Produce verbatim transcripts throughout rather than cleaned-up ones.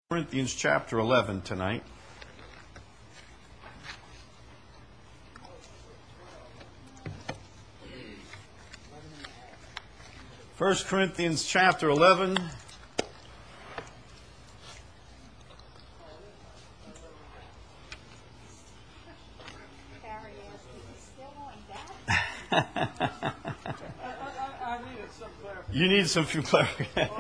Corinthians chapter eleven tonight. First Corinthians chapter eleven. You need some few clarification.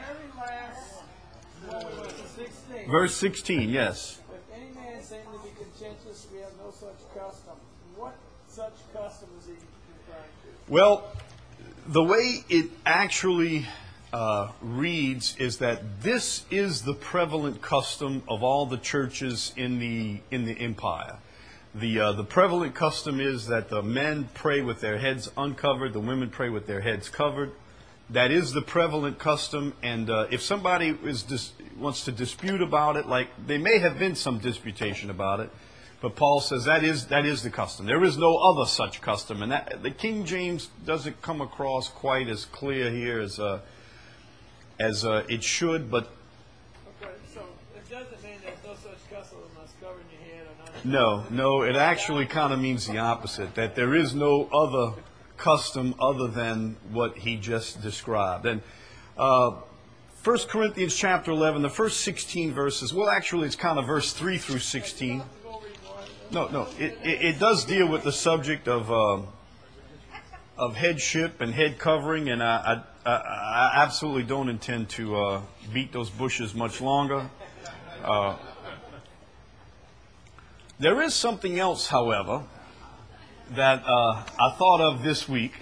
Verse sixteen, yes. If any man seem to be contentious, we have no such custom. What such custom is he referring to? Well, the way it actually uh, reads is that this is the prevalent custom of all the churches in the in the empire. The uh, the prevalent custom is that the men pray with their heads uncovered, the women pray with their heads covered. That is the prevalent custom, and uh, if somebody is dis- wants to dispute about it, like there may have been some disputation about it, but Paul says that is that is the custom. There is no other such custom, and that, the King James doesn't come across quite as clear here as uh, as uh, it should. But okay, so it doesn't mean there's no such custom as covering your head or not. no, no, it actually kind of means the opposite. That there is no other custom other than what he just described. And uh, First Corinthians chapter eleven, the first sixteen verses, well, actually it's kind of verse three through sixteen. No, no, it, it, it does deal with the subject of uh, of headship and head covering, and I, I, I absolutely don't intend to uh, beat those bushes much longer. Uh, there is something else, however, that uh, I thought of this week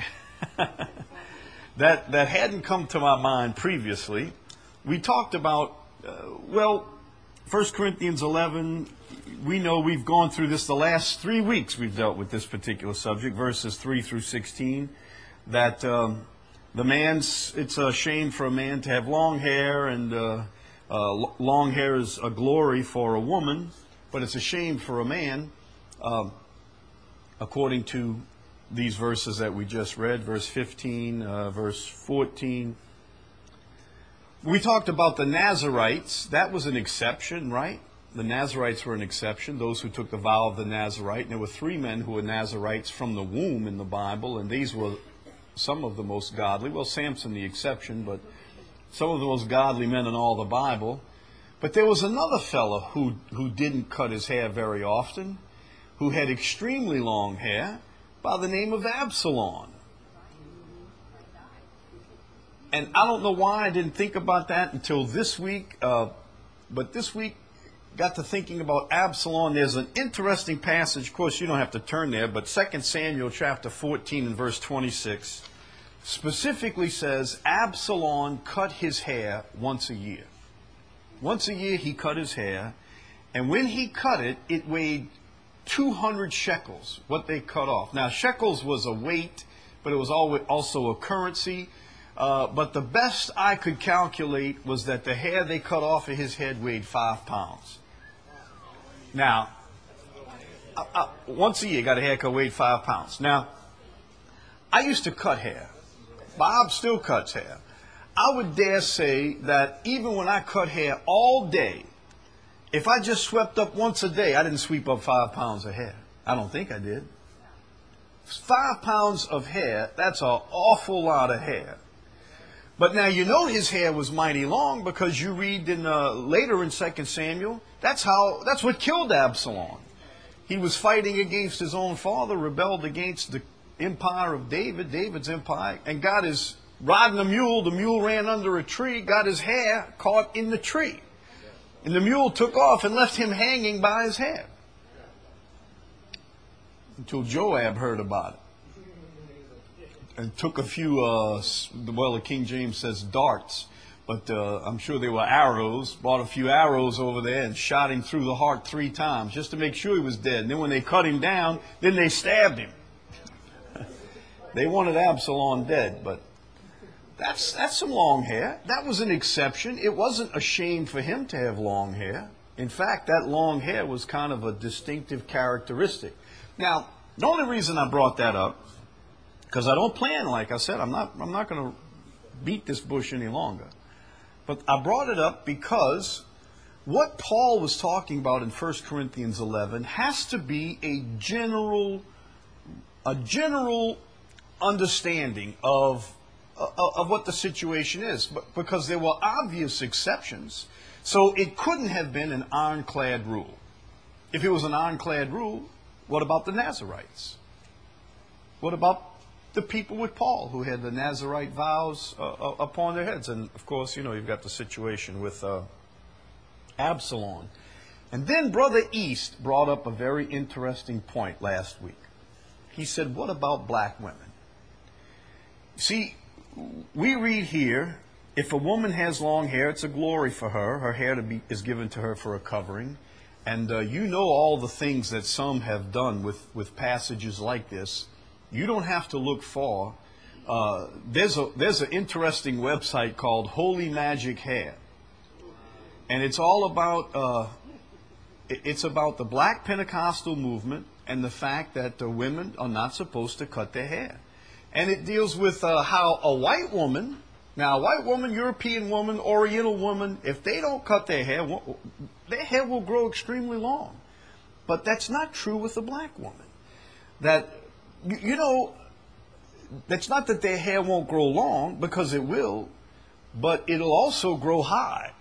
that that hadn't come to my mind previously. We talked about, uh, well, First Corinthians eleven, we know we've gone through this the last three weeks we've dealt with this particular subject, verses three through sixteen, that um, the man's, it's a shame for a man to have long hair, and uh, uh, long hair is a glory for a woman, but it's a shame for a man. Um, According to these verses that we just read, verse fifteen, uh, verse fourteen. We talked about the Nazarites. That was an exception, right? The Nazarites were an exception, those who took the vow of the Nazarite. And there were three men who were Nazarites from the womb in the Bible, and these were some of the most godly. Well, Samson the exception, but some of the most godly men in all the Bible. But there was another fellow who, who didn't cut his hair very often, who had extremely long hair, by the name of Absalom. And I don't know why I didn't think about that until this week, uh, but this week got to thinking about Absalom. There's an interesting passage, of course you don't have to turn there, but Second Samuel chapter fourteen and verse twenty-six specifically says Absalom cut his hair once a year. Once a year he cut his hair, and when he cut it, it weighed two hundred shekels, what they cut off. Now, shekels was a weight, but it was also a currency. Uh, but the best I could calculate was that the hair they cut off of his head weighed five pounds. Now, I, I, once a year, got a haircut, weighed five pounds. Now, I used to cut hair. Bob still cuts hair. I would dare say that even when I cut hair all day, if I just swept up once a day, I didn't sweep up five pounds of hair. I don't think I did. Five pounds of hair, that's an awful lot of hair. But now you know his hair was mighty long, because you read in uh, later in Second Samuel, that's how that's what killed Absalom. He was fighting against his own father, rebelled against the empire of David, David's empire, and got his riding a mule. The mule ran under a tree, got his hair caught in the tree. And the mule took off and left him hanging by his hair. Until Joab heard about it. And took a few, uh, well, the King James says darts. But uh, I'm sure they were arrows. Brought a few arrows over there and shot him through the heart three times just to make sure he was dead. And then when they cut him down, then they stabbed him. They wanted Absalom dead, but That's that's some long hair. That was an exception. It wasn't a shame for him to have long hair. In fact, that long hair was kind of a distinctive characteristic. Now, the only reason I brought that up, because I don't plan, like I said, I'm not I'm not going to beat this bush any longer. But I brought it up because what Paul was talking about in First Corinthians eleven has to be a general, a general understanding of, of, of what the situation is, but because there were obvious exceptions. So it couldn't have been an ironclad rule. If it was an ironclad rule, what about the Nazarites? What about the people with Paul who had the Nazarite vows uh, upon their heads? And of course, you know, you've got the situation with uh, Absalom. And then Brother East brought up a very interesting point last week. He said, what about black women? See, we read here, if a woman has long hair, it's a glory for her. Her hair to be, is given to her for a covering. And uh, you know all the things that some have done with, with passages like this. You don't have to look far. Uh, there's a there's an interesting website called Holy Magic Hair. And it's all about, uh, it's about the Black Pentecostal movement and the fact that the women are not supposed to cut their hair. And it deals with uh, how a white woman, now a white woman, European woman, Oriental woman, if they don't cut their hair, their hair will grow extremely long. But that's not true with the black woman. That, you, you know, that's not that their hair won't grow long, because it will, but it'll also grow high.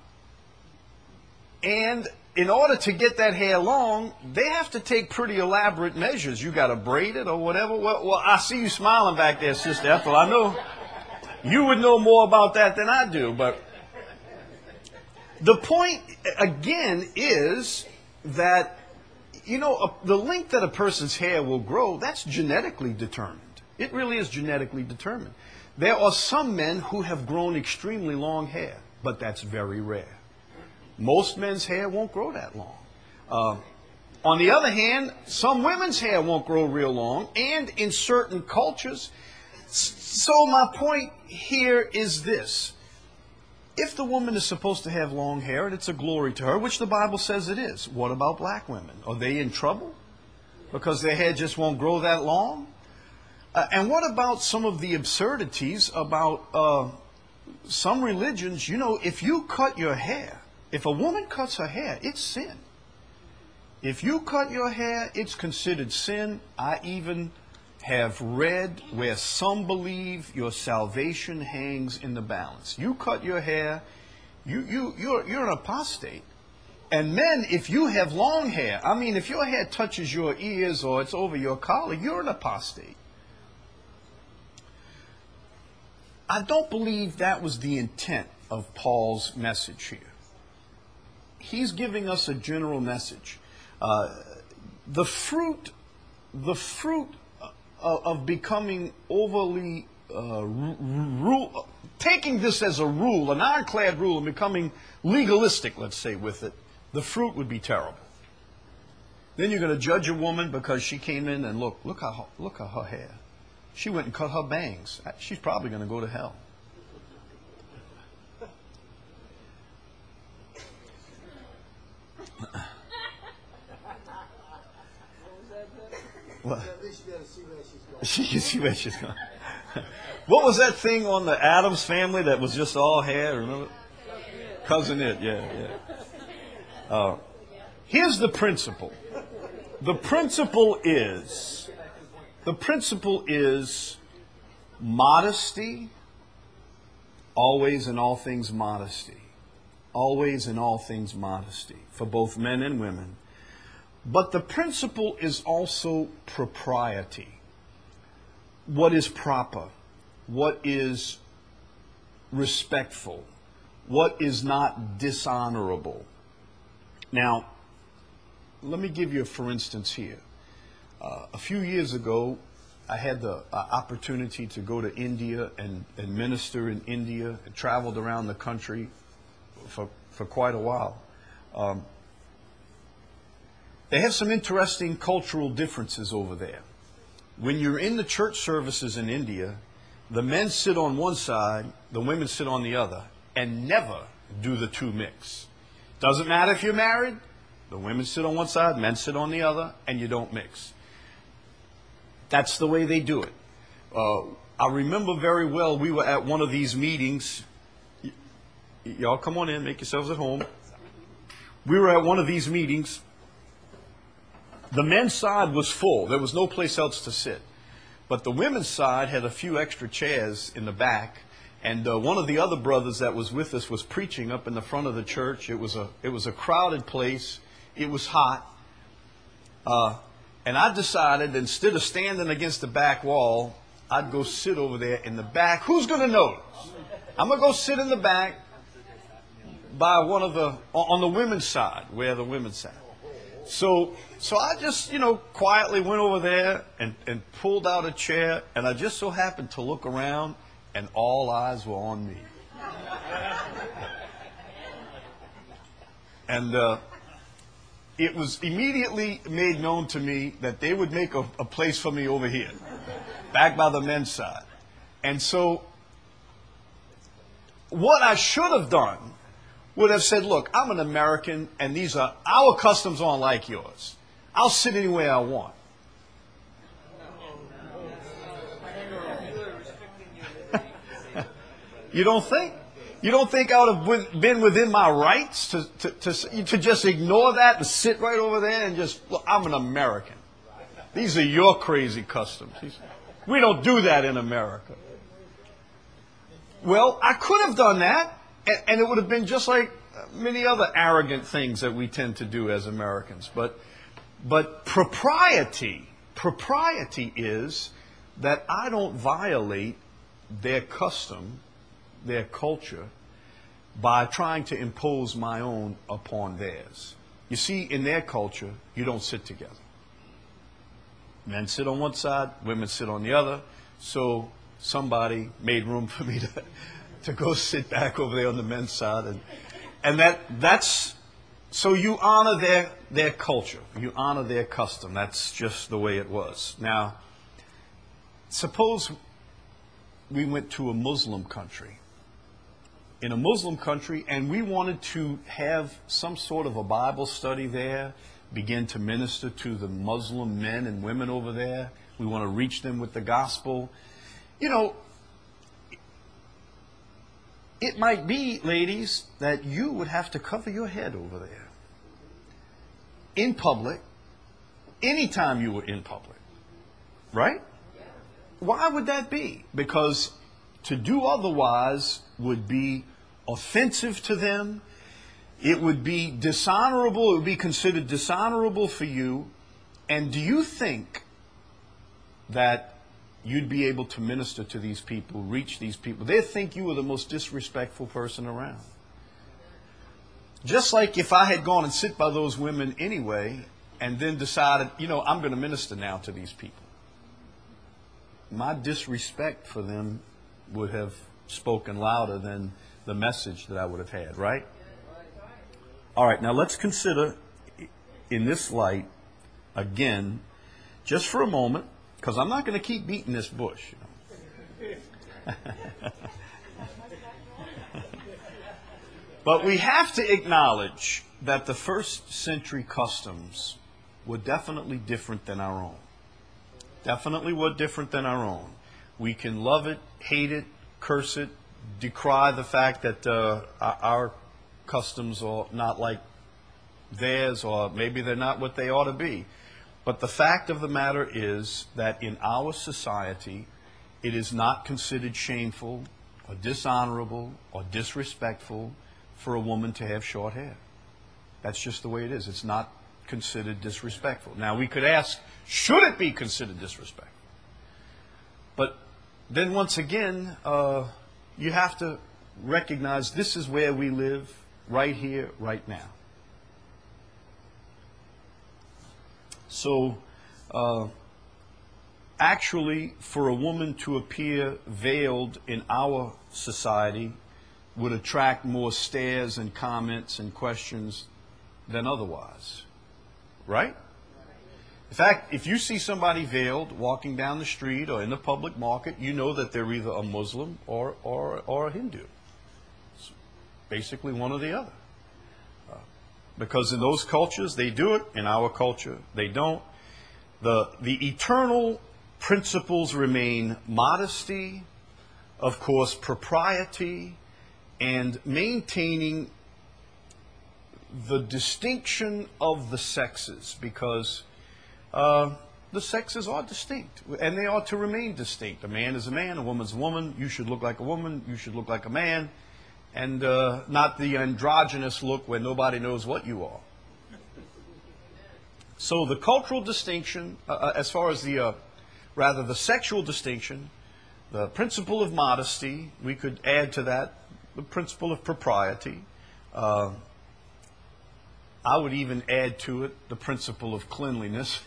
And in order to get that hair long, they have to take pretty elaborate measures. You got to braid it or whatever. Well, well, I see you smiling back there, Sister Ethel. I know you would know more about that than I do. But the point, again, is that, you know, a, the length that a person's hair will grow, that's genetically determined. It really is genetically determined. There are some men who have grown extremely long hair, but that's very rare. Most men's hair won't grow that long. Uh, on the other hand, some women's hair won't grow real long, and in certain cultures. So my point here is this. If the woman is supposed to have long hair, and it's a glory to her, which the Bible says it is, what about black women? Are they in trouble because their hair just won't grow that long? Uh, and what about some of the absurdities about uh, some religions? You know, if you cut your hair, if a woman cuts her hair, it's sin. If you cut your hair, it's considered sin. I even have read where some believe your salvation hangs in the balance. You cut your hair, you, you, you're, you're an apostate. And men, if you have long hair, I mean, if your hair touches your ears or it's over your collar, you're an apostate. I don't believe that was the intent of Paul's message here. He's giving us a general message. Uh, the fruit, the fruit of, of becoming overly uh, rule, taking this as a rule, an ironclad rule, and becoming legalistic, let's say, with it, the fruit would be terrible. Then you're going to judge a woman because she came in and look, look how look at her hair. She went and cut her bangs. She's probably going to go to hell. Well, she can see where she's going. What was that thing on the Addams Family that was just all hair? Remember? Cousin It, yeah, yeah. Uh, here's the principle. The principle is, the principle is modesty, always in all things modesty. Always in all things modesty, for both men and women. But the principle is also propriety. What is proper? What is respectful? What is not dishonorable? Now, let me give you a for instance here. Uh, a few years ago, I had the uh, opportunity to go to India and, and minister in India, and traveled around the country for, for quite a while. Um, They have some interesting cultural differences over there. When you're in the church services in India, the men sit on one side, the women sit on the other, and never do the two mix. Doesn't matter if you're married, the women sit on one side, men sit on the other, and you don't mix. That's the way they do it. Uh, I remember very well, we were at one of these meetings. Y- y'all come on in, make yourselves at home. we were at one of these meetings. The men's side was full. There was no place else to sit. But the women's side had a few extra chairs in the back. And uh, one of the other brothers that was with us was preaching up in the front of the church. It was a, it was a crowded place. It was hot. Uh, and I decided, instead of standing against the back wall, I'd go sit over there in the back. Who's going to notice? I'm going to go sit in the back by one of the, on the women's side, where the women sat. So, so I just, you know, quietly went over there and, and pulled out a chair, and I just so happened to look around, and all eyes were on me. And uh, it was immediately made known to me that they would make a, a place for me over here, back by the men's side. And so what I should have done would have said, look, I'm an American, and these are, our customs aren't like yours. I'll sit anywhere I want. You don't think? You don't think I would have been within my rights to, to, to, to just ignore that and sit right over there and just, look, I'm an American. These are your crazy customs. We don't do that in America. Well, I could have done that, and, and it would have been just like many other arrogant things that we tend to do as Americans. But, but propriety, propriety is that I don't violate their custom, their culture, by trying to impose my own upon theirs. You see, in their culture, you don't sit together. Men sit on one side, women sit on the other. So somebody made room for me to, to go sit back over there on the men's side. And, and that that's, so you honor their, their culture. You honor their custom. That's just the way it was. Now, suppose we went to a Muslim country. In a Muslim country, and we wanted to have some sort of a Bible study there, begin to minister to the Muslim men and women over there. We want to reach them with the gospel. You know, it might be, ladies, that you would have to cover your head over there in public, anytime you were in public. Right? Why would that be? Because to do otherwise would be offensive to them. It would be dishonorable. It would be considered dishonorable for you. And do you think that you'd be able to minister to these people, reach these people? They'd think you were the most disrespectful person around. Just like if I had gone and sit by those women anyway, and then decided, you know, I'm going to minister now to these people. My disrespect for them would have spoken louder than the message that I would have had, right? All right, now let's consider in this light, again, just for a moment, because I'm not going to keep beating this bush. You know. But we have to acknowledge that the first century customs were definitely different than our own. Definitely were different than our own. We can love it, hate it, curse it, decry the fact that uh, our customs are not like theirs, or maybe they're not what they ought to be. But the fact of the matter is that in our society, it is not considered shameful or dishonorable or disrespectful for a woman to have short hair. That's just the way it is. It's not considered disrespectful. Now, we could ask, should it be considered disrespectful? But then once again, uh, you have to recognize this is where we live, right here, right now. So, uh, actually, for a woman to appear veiled in our society would attract more stares and comments and questions than otherwise. Right? In fact, if you see somebody veiled walking down the street or in the public market, you know that they're either a Muslim or, or, or a Hindu. It's basically one or the other. Uh, because in those cultures, they do it. In our culture, they don't. The, the eternal principles remain modesty, of course, propriety, and maintaining the distinction of the sexes, because uh, the sexes are distinct, and they ought to remain distinct. A man is a man, a woman's a woman. You should look like a woman, you should look like a man, and uh, not the androgynous look where nobody knows what you are. So the cultural distinction, uh, as far as the, uh, rather the sexual distinction, the principle of modesty, we could add to that the principle of propriety. Uh, I would even add to it the principle of cleanliness.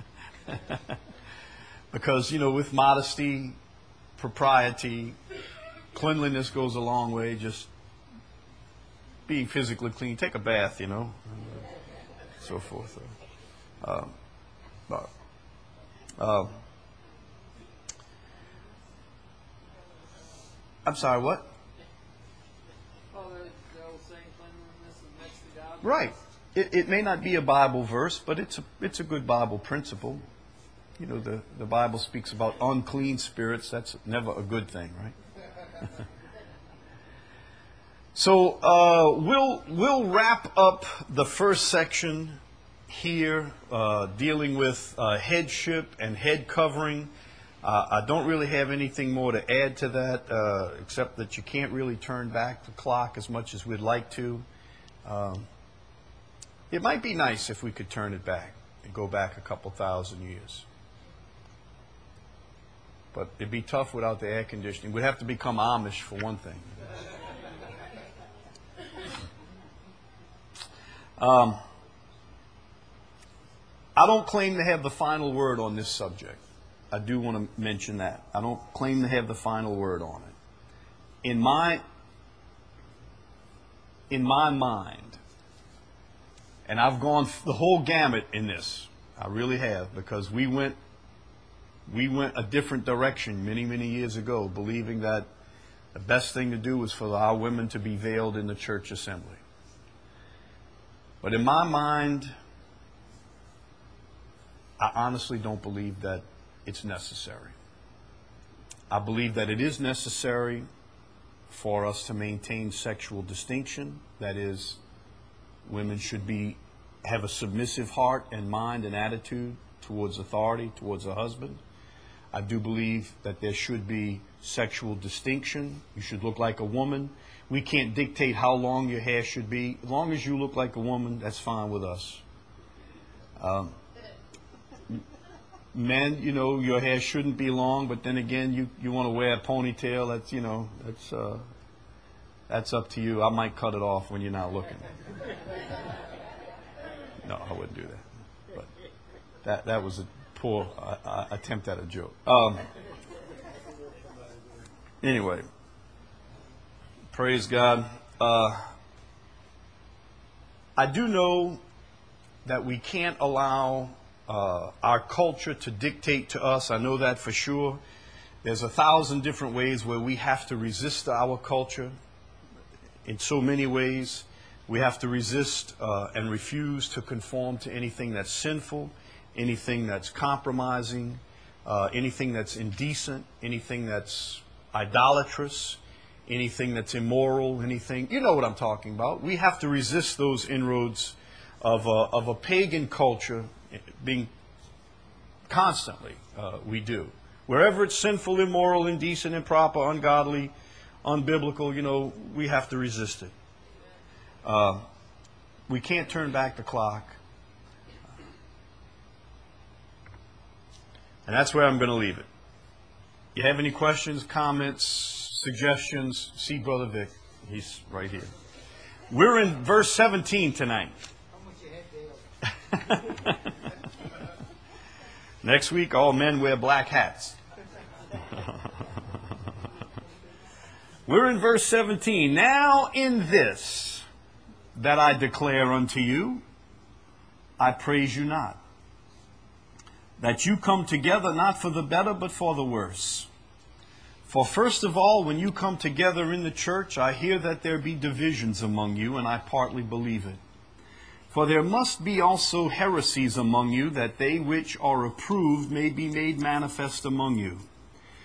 Because, you know, with modesty, propriety, cleanliness goes a long way. Just being physically clean. Take a bath, you know, so forth. Uh, uh, uh, I'm sorry, what? Oh, the, the old saying, cleanliness is next to God. Right. It, it may not be a Bible verse, but it's a, it's a good Bible principle. You know, the, the Bible speaks about unclean spirits. That's never a good thing, right? So uh, we'll we'll wrap up the first section here, uh, dealing with uh, headship and head covering. Uh, I don't really have anything more to add to that, uh, except that you can't really turn back the clock as much as we'd like to. Um, it might be nice if we could turn it back and go back a couple thousand years. But it'd be tough without the air conditioning. We'd have to become Amish for one thing. Um, I don't claim to have the final word on this subject. I do want to mention that. I don't claim to have the final word on it. In my, in my mind, and I've gone the whole gamut in this, I really have, because we went, we went a different direction many, many years ago, believing that the best thing to do was for our women to be veiled in the church assembly. But in my mind, I honestly don't believe that it's necessary. I believe that it is necessary for us to maintain sexual distinction. That is, women should be have a submissive heart and mind and attitude towards authority, towards a husband. I do believe that there should be sexual distinction. You should look like a woman. We can't dictate how long your hair should be. As long as you look like a woman, that's fine with us. Um, men, you know, your hair shouldn't be long, but then again, you, you want to wear a ponytail. That's, you know, that's uh, that's up to you. I might cut it off when you're not looking. No, I wouldn't do that. But that that was a poor uh, uh, attempt at a joke. Um, anyway. Praise God. Uh, I do know that we can't allow uh, our culture to dictate to us. I know that for sure. There's a thousand different ways where we have to resist our culture. In so many ways, we have to resist uh, and refuse to conform to anything that's sinful, anything that's compromising, uh, anything that's indecent, anything that's idolatrous, anything that's immoral, anything, you know what I'm talking about. We have to resist those inroads of a, of a pagan culture being constantly, uh, we do. Wherever it's sinful, immoral, indecent, improper, ungodly, unbiblical, you know, we have to resist it. Uh, we can't turn back the clock. And that's where I'm going to leave it. You have any questions, comments, suggestions? See Brother Vic. He's right here. We're in verse seventeen tonight. Next week, all men wear black hats. We're in verse seventeen. Now in this that I declare unto you, I praise you not, that you come together not for the better, but for the worse. For first of all, when you come together in the church, I hear that there be divisions among you, and I partly believe it. For there must be also heresies among you, that they which are approved may be made manifest among you,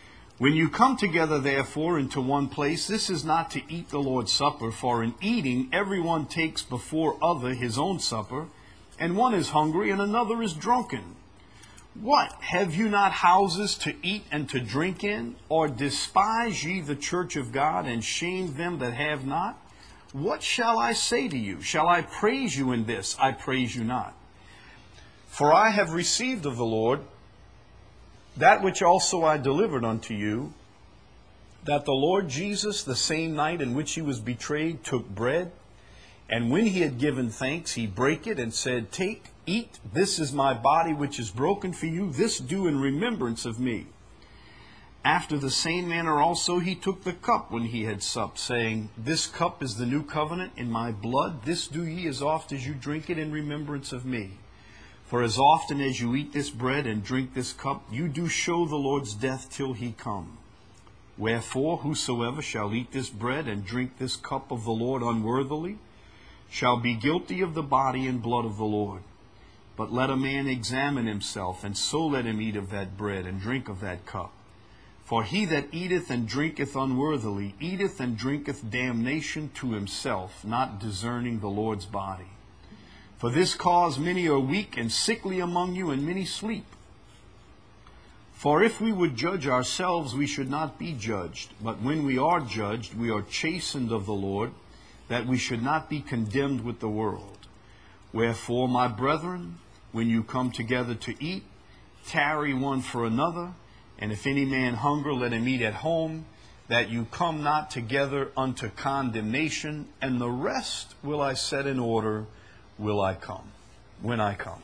When you come together, therefore, into one place, this is not to eat the Lord's Supper, for in eating everyone takes before other his own supper, and one is hungry and another is drunken. What? Have you not houses to eat and to drink in? Or despise ye the church of God, and shame them that have not? What shall I say to you? Shall I praise you in this? I praise you not. For I have received of the Lord that which also I delivered unto you, that the Lord Jesus, the same night in which he was betrayed, took bread, and when he had given thanks, he brake it, and said, Take, eat, this is my body which is broken for you, this do in remembrance of me. After the same manner also he took the cup when he had supped, saying, This cup is the new covenant in my blood, this do ye as oft as you drink it in remembrance of me. For as often as you eat this bread and drink this cup, you do show the Lord's death till he come. Wherefore, whosoever shall eat this bread and drink this cup of the Lord unworthily, shall be guilty of the body and blood of the Lord. But let a man examine himself, and so let him eat of that bread and drink of that cup. For he that eateth and drinketh unworthily, eateth and drinketh damnation to himself, not discerning the Lord's body. For this cause many are weak and sickly among you, and many sleep. For if we would judge ourselves, we should not be judged. But when we are judged, we are chastened of the Lord, that we should not be condemned with the world. Wherefore, my brethren, when you come together to eat, tarry one for another. And if any man hunger, let him eat at home, that you come not together unto condemnation. And the rest will I set in order, will I come, when I come.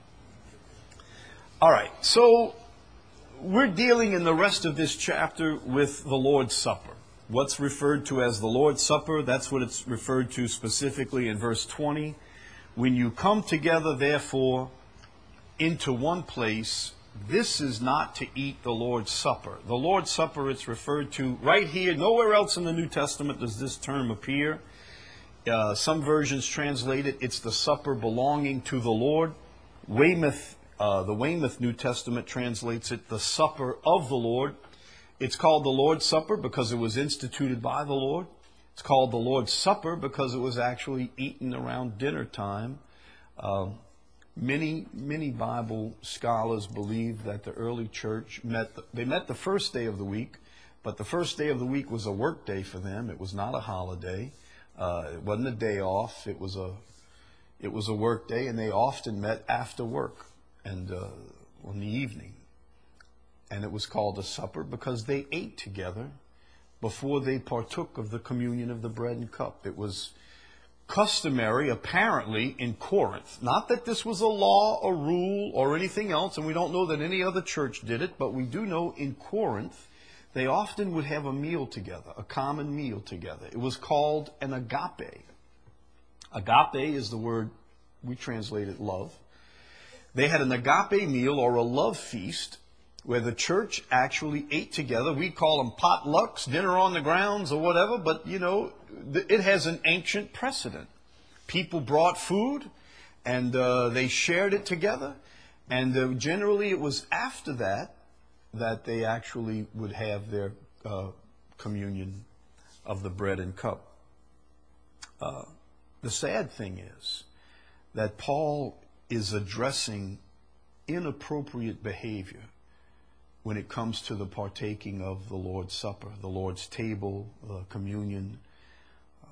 All right, so we're dealing in the rest of this chapter with the Lord's Supper. What's referred to as the Lord's Supper, that's what it's referred to specifically in verse twenty. When you come together, therefore, into one place, this is not to eat the Lord's Supper. The Lord's Supper, it's referred to right here. Nowhere else in the New Testament does this term appear. Uh, some versions translate it, it's the supper belonging to the Lord. Weymouth, uh, the Weymouth New Testament translates it, the supper of the Lord. It's called the Lord's Supper because it was instituted by the Lord. It's called the Lord's Supper because it was actually eaten around dinner time. Uh, many, many Bible scholars believe that the early church met, the, they met the first day of the week, but the first day of the week was a work day for them. It was not a holiday. Uh, it wasn't a day off. It was a, it was a work day, and they often met after work and uh, in the evening. And it was called a supper because they ate together before they partook of the communion of the bread and cup. It was customary, apparently, in Corinth. Not that this was a law, a rule, or anything else, and we don't know that any other church did it, but we do know in Corinth, they often would have a meal together, a common meal together. It was called an agape. Agape is the word, we translate it love. They had an agape meal or a love feast where the church actually ate together. We call them potlucks, dinner on the grounds or whatever, but you know, it has an ancient precedent. People brought food and uh, they shared it together, and uh, generally it was after that that they actually would have their uh, communion of the bread and cup. Uh, the sad thing is that Paul is addressing inappropriate behavior when it comes to the partaking of the Lord's Supper, the Lord's table, uh, communion. Uh,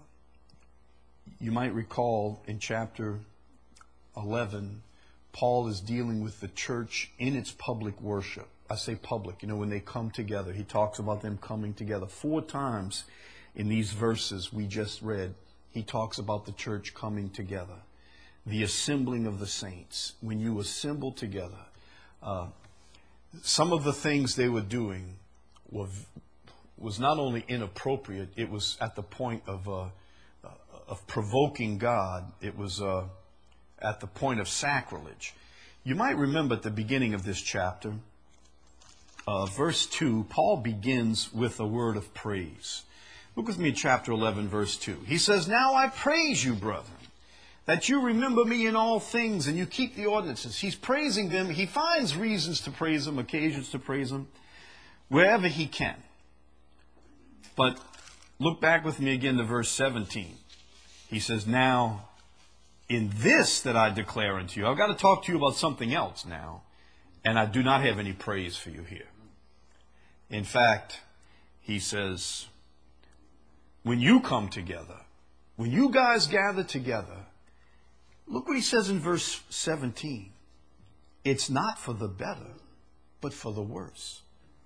you might recall in chapter eleven, Paul is dealing with the church in its public worship. I say public, you know, when they come together. He talks about them coming together. Four times in these verses we just read, he talks about the church coming together. The assembling of the saints. When you assemble together, uh, some of the things they were doing were, was not only inappropriate, it was at the point of, uh, of provoking God. It was uh, at the point of sacrilege. You might remember at the beginning of this chapter, uh, verse two, Paul begins with a word of praise. Look with me at chapter eleven, verse two. He says, Now I praise you, brethren, that you remember me in all things, and you keep the ordinances. He's praising them. He finds reasons to praise them, occasions to praise them. wherever he can. But look back with me again to verse seventeen. He says, now, in this that I declare unto you, I've got to talk to you about something else now, and I do not have any praise for you here. In fact, he says, when you come together, when you guys gather together, look what he says in verse seventeen. It's not for the better, but for the worse.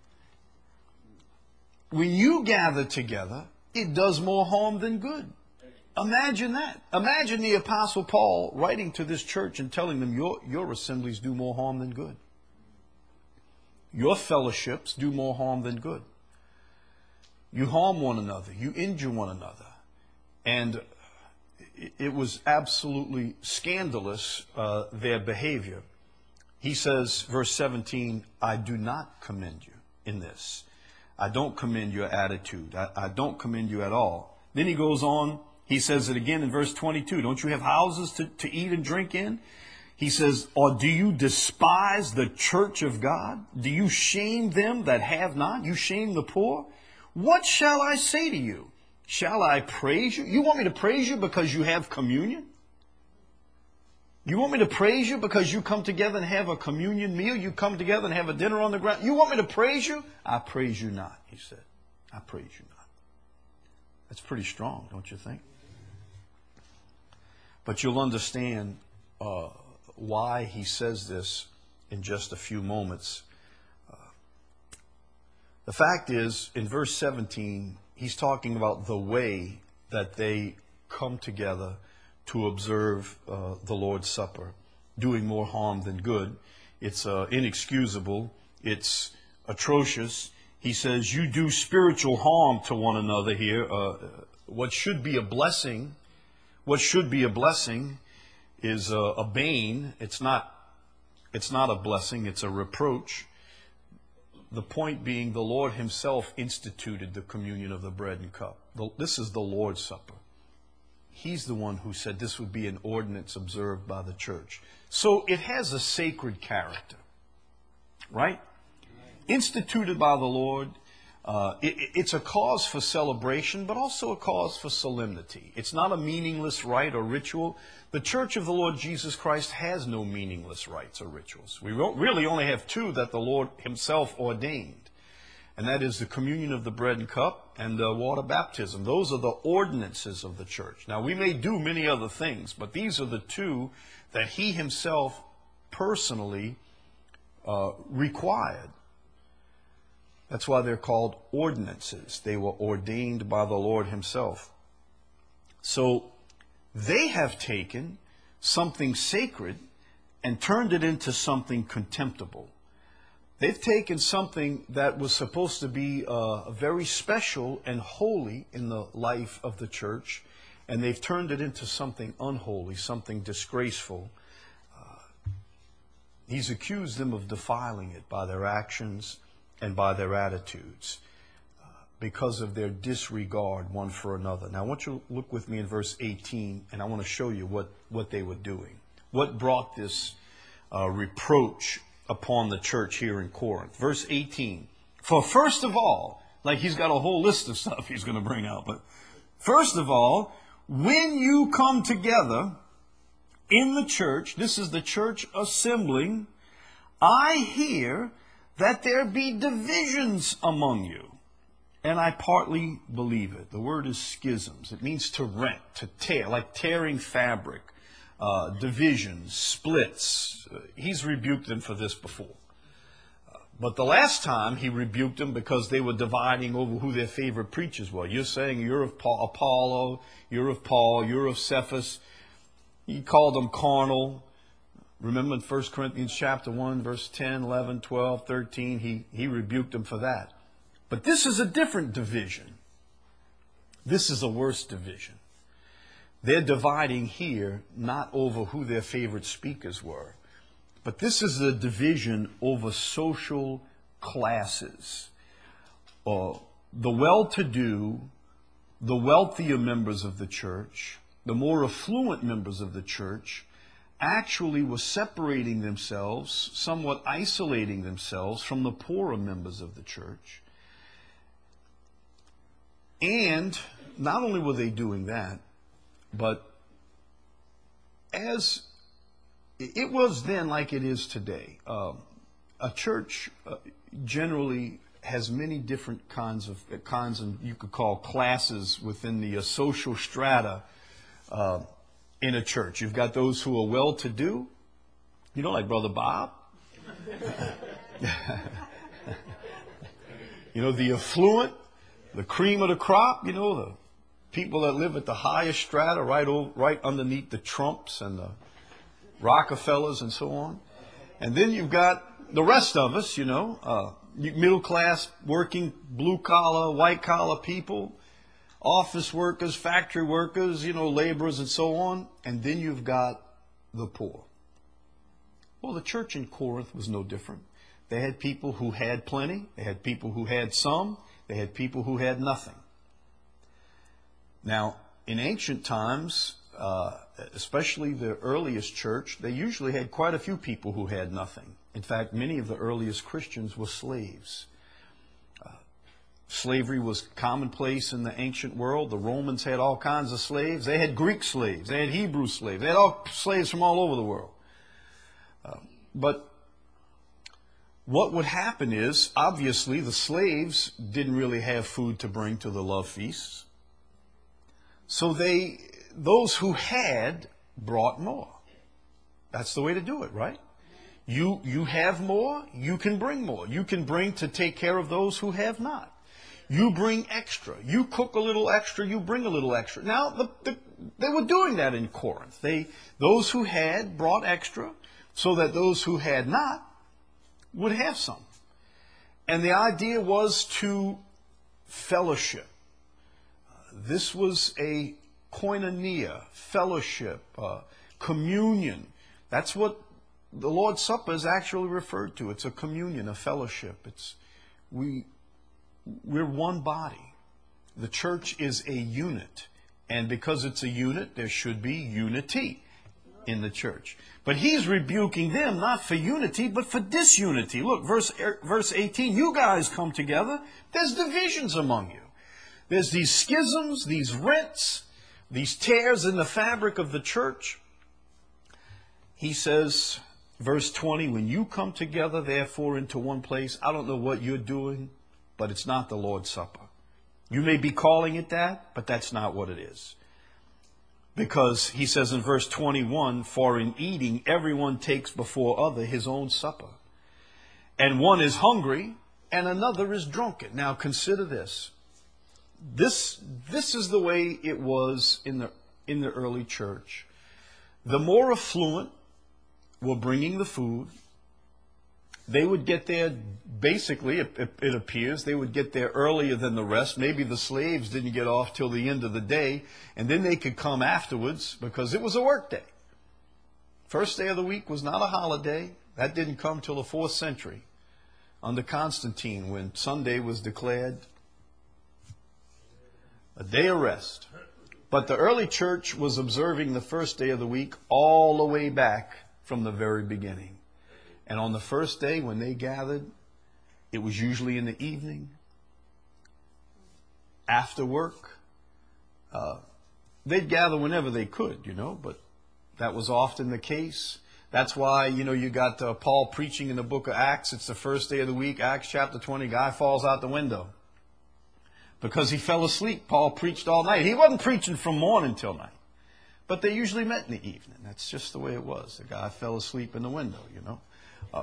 When you gather together, it does more harm than good. Imagine that. Imagine the Apostle Paul writing to this church and telling them, your, your assemblies do more harm than good. Your fellowships do more harm than good. You harm one another. You injure one another. And it was absolutely scandalous, uh, their behavior. He says, verse seventeen, I do not commend you in this. I don't commend your attitude. I, I don't commend you at all. Then he goes on, he says it again in verse twenty-two. Don't you have houses to, to eat and drink in? He says, or do you despise the church of God? Do you shame them that have not? You shame the poor? What shall I say to you? Shall I praise you? You want me to praise you because you have communion? You want me to praise you because you come together and have a communion meal? You come together and have a dinner on the ground? You want me to praise you? I praise you not, he said. I praise you not. That's pretty strong, don't you think? But you'll understand uh, why he says this in just a few moments. Uh, the fact is, in verse seventeen, he's talking about the way that they come together to observe uh, the Lord's Supper, doing more harm than good. It's uh, inexcusable. It's atrocious. He says, you do spiritual harm to one another here. Uh, what should be a blessing, what should be a blessing is a, a bane. It's not, it's not a blessing. It's a reproach. The point being, the Lord himself instituted the communion of the bread and cup. The, this is the Lord's Supper. He's the one who said this would be an ordinance observed by the church. So it has a sacred character, right? Instituted by the Lord. Uh, it, it's a cause for celebration, but also a cause for solemnity. It's not a meaningless rite or ritual. The Church of the Lord Jesus Christ has no meaningless rites or rituals. We really only have two that the Lord himself ordained. And that is the communion of the bread and cup and the water baptism. Those are the ordinances of the church. Now, we may do many other things, but these are the two that he himself personally uh, required. That's why they're called ordinances. They were ordained by the Lord himself. So they have taken something sacred and turned it into something contemptible. They've taken something that was supposed to be uh, very special and holy in the life of the church, and they've turned it into something unholy, something disgraceful. Uh, he's accused them of defiling it by their actions and by their attitudes uh, because of their disregard one for another. Now, I want you to look with me in verse eighteen, and I want to show you what, what they were doing. What brought this uh, reproach upon the church here in Corinth. Verse eighteen. For first of all, like he's got a whole list of stuff he's going to bring out, but first of all, when you come together in the church, this is the church assembling, I hear that there be divisions among you. And I partly believe it. The word is schisms. It means to rent, to tear, like tearing fabric. Uh, divisions, splits. Uh, he's rebuked them for this before. Uh, but the last time he rebuked them because they were dividing over who their favorite preachers were. You're saying you're of Paul, Apollo, you're of Paul, you're of Cephas. He called them carnal. Remember in First Corinthians chapter one, verse ten, eleven, twelve, thirteen, he, he rebuked them for that. But this is a different division. This is a worse division. They're dividing here not over who their favorite speakers were, but this is a division over social classes. Uh, the well-to-do, the wealthier members of the church, the more affluent members of the church, actually were separating themselves, somewhat isolating themselves from the poorer members of the church. And not only were they doing that, but as it was then like it is today, um, a church uh, generally has many different kinds of uh, kinds and you could call classes within the uh, social strata uh, in a church. You've got those who are well-to-do, you know, like Brother Bob. You know, the affluent, the cream of the crop, you know, the people that live at the highest strata, right over, right underneath the Trumps and the Rockefellers and so on. And then you've got the rest of us, you know, uh, middle class, working, blue collar, white collar people, office workers, factory workers, you know, laborers and so on. And then you've got the poor. Well, the church in Corinth was no different. They had people who had plenty. They had people who had some. They had people who had nothing. Now, in ancient times, uh, especially the earliest church, they usually had quite a few people who had nothing. In fact, many of the earliest Christians were slaves. Uh, slavery was commonplace in the ancient world. The Romans had all kinds of slaves. They had Greek slaves. They had Hebrew slaves. They had all slaves from all over the world. Uh, but what would happen is, obviously, the slaves didn't really have food to bring to the love feasts. So they, those who had, brought more. That's the way to do it, right? You, you have more, you can bring more. You can bring to take care of those who have not. You bring extra. You cook a little extra, you bring a little extra. Now, the, the, they were doing that in Corinth. They, those who had brought extra so that those who had not would have some. And the idea was to fellowship. This was a koinonia, fellowship, uh, communion. That's what the Lord's Supper is actually referred to. It's a communion, a fellowship. It's we we're one body. The church is a unit, and because it's a unit, there should be unity in the church. But he's rebuking them not for unity, but for disunity. Look, verse verse eighteen. You guys come together. There's divisions among you. There's these schisms, these rents, these tears in the fabric of the church. He says, verse twenty, when you come together, therefore, into one place, I don't know what you're doing, but it's not the Lord's Supper. You may be calling it that, but that's not what it is. Because he says in verse twenty-one, for in eating, everyone takes before other his own supper. And one is hungry, and another is drunken. Now consider this. This, this is the way it was in the, in the early church. The more affluent were bringing the food. They would get there, basically, it, it, it appears, they would get there earlier than the rest. Maybe the slaves didn't get off till the end of the day, and then they could come afterwards because it was a work day. First day of the week was not a holiday. That didn't come till the fourth century under Constantine, when Sunday was declared a day of rest. But the early church was observing the first day of the week all the way back from the very beginning. And on the first day when they gathered, it was usually in the evening, after work. Uh, they'd gather whenever they could, you know, but that was often the case. That's why, you know, you got uh, Paul preaching in the book of Acts. It's the first day of the week, Acts chapter twenty, guy falls out the window. Because he fell asleep. Paul preached all night. He wasn't preaching from morning till night. But they usually met in the evening. That's just the way it was. The guy fell asleep in the window, you know. Uh,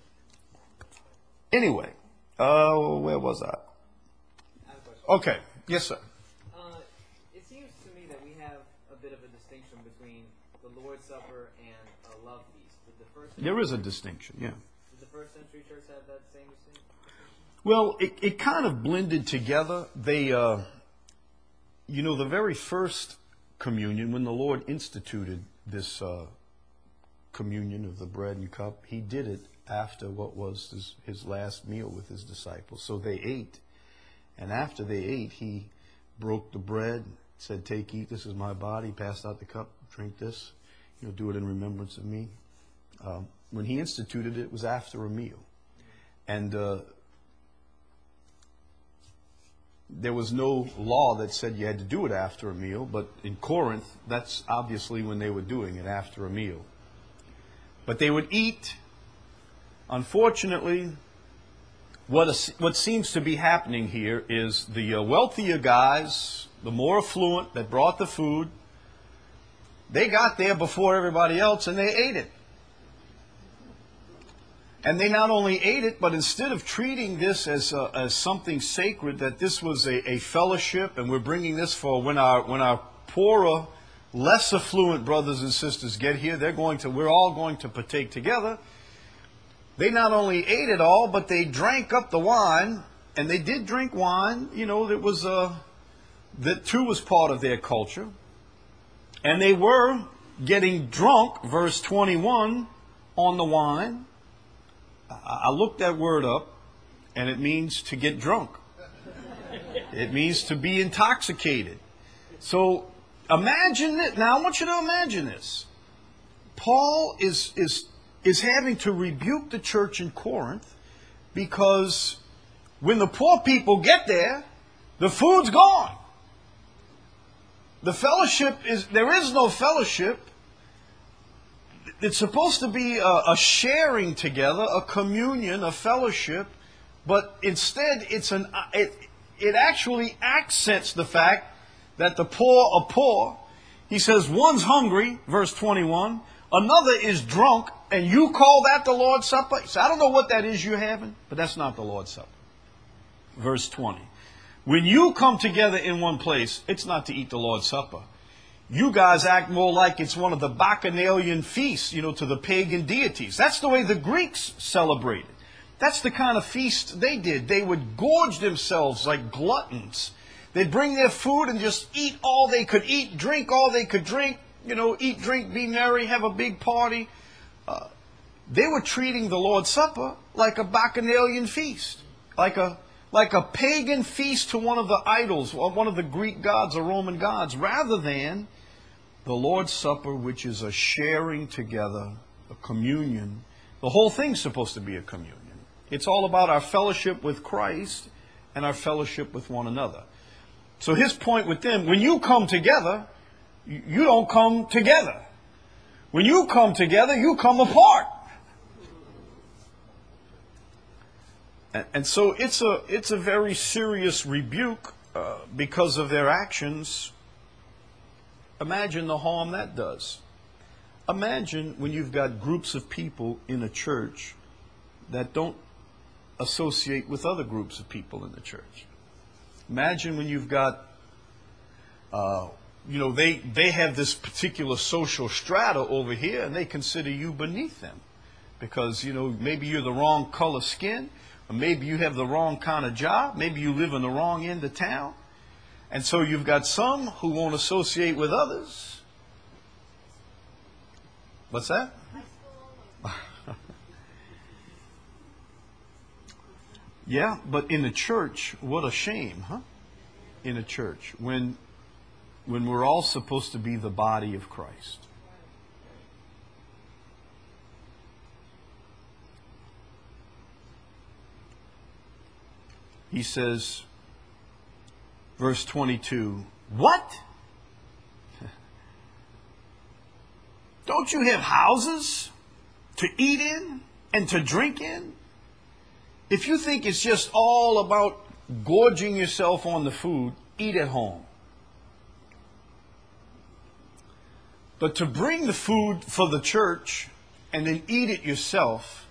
anyway, uh, where was I? Okay. Yes, sir. Uh, it seems to me that we have a bit of a distinction between the Lord's Supper and a love feast. Did the first There is a distinction, yeah. Did the first century church have that same distinction? Well, it, it kind of blended together. They, uh, you know, the very first communion, when the Lord instituted this uh, communion of the bread and cup, he did it after what was his, his last meal with his disciples. So they ate, and after they ate, he broke the bread, said, take, eat, this is my body, passed out the cup, drink this. You'll do it in remembrance of me. Um, when he instituted it, it was after a meal. And uh, there was no law that said you had to do it after a meal, but in Corinth, that's obviously when they were doing it, after a meal. But they would eat. Unfortunately, what, a, what seems to be happening here is the uh, wealthier guys, the more affluent that brought the food, they got there before everybody else and they ate it. And they not only ate it, but instead of treating this as uh, as something sacred, that this was a, a fellowship, and we're bringing this for when our when our poorer, less affluent brothers and sisters get here, they're going to we're all going to partake together. They not only ate it all, but they drank up the wine, and they did drink wine. You know, that was uh, that too was part of their culture, and they were getting drunk. Verse twenty-one on the wine. I looked that word up, and it means to get drunk. It means to be intoxicated. So imagine it. Now I want you to imagine this. Paul is, is, is having to rebuke the church in Corinth because when the poor people get there, the food's gone. The fellowship is, there is no fellowship. It's supposed to be a, a sharing together, a communion, a fellowship, but instead it's an it, it actually accents the fact that the poor are poor. He says one's hungry, verse twenty-one, another is drunk, and you call that the Lord's Supper? So I don't know what that is you're having, but that's not the Lord's Supper. Verse twenty. When you come together in one place, it's not to eat the Lord's Supper. You guys act more like it's one of the bacchanalian feasts, you know, to the pagan deities. That's the way the Greeks celebrated. That's the kind of feast they did. They would gorge themselves like gluttons. They'd bring their food and just eat all they could eat, drink all they could drink, you know, eat, drink, be merry, have a big party. Uh, they were treating the Lord's Supper like a bacchanalian feast, like a like a pagan feast to one of the idols, or one of the Greek gods or Roman gods, rather than the Lord's Supper, which is a sharing together, a communion. The whole thing's supposed to be a communion. It's all about our fellowship with Christ and our fellowship with one another. So his point with them, when you come together, you don't come together. When you come together, you come apart. And, and so it's a, it's a very serious rebuke uh, because of their actions. Imagine the harm that does. Imagine when you've got groups of people in a church that don't associate with other groups of people in the church. Imagine when you've got, uh, you know, they, they have this particular social strata over here and they consider you beneath them because, you know, maybe you're the wrong color skin, or maybe you have the wrong kind of job, maybe you live in the wrong end of town. And so you've got some who won't associate with others. What's that? Yeah, but in the church, what a shame, huh? In a church, when, when we're all supposed to be the body of Christ. He says, verse twenty-two, what? Don't you have houses to eat in and to drink in? If you think it's just all about gorging yourself on the food, eat at home. But to bring the food for the church and then eat it yourself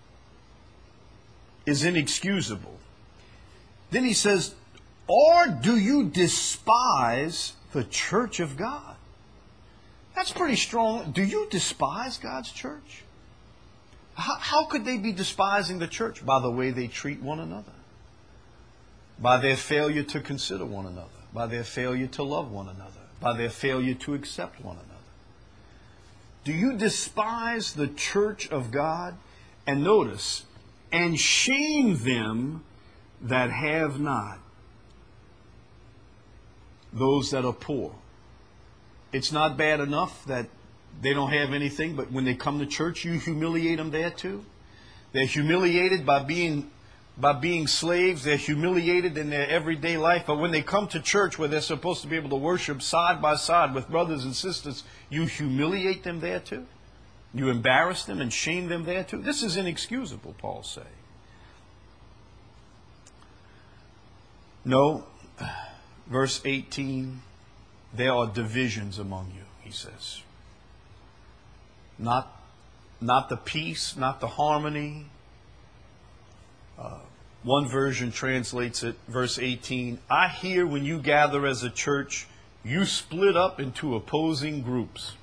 is inexcusable. Then he says, or do you despise the church of God? That's pretty strong. Do you despise God's church? How, how could they be despising the church? By the way they treat one another. By their failure to consider one another. By their failure to love one another. By their failure to accept one another. Do you despise the church of God? And notice, and shame them that have not, those that are poor. It's not bad enough that they don't have anything, but when they come to church, you humiliate them there too. They're humiliated by being by being slaves. They're humiliated in their everyday life. But when they come to church where they're supposed to be able to worship side by side with brothers and sisters, you humiliate them there too. You embarrass them and shame them there too. This is inexcusable, Paul says. No, verse eighteen, there are divisions among you, he says. Not, not the peace, not the harmony. Uh, one version translates it, verse eighteen, I hear when you gather as a church, you split up into opposing groups.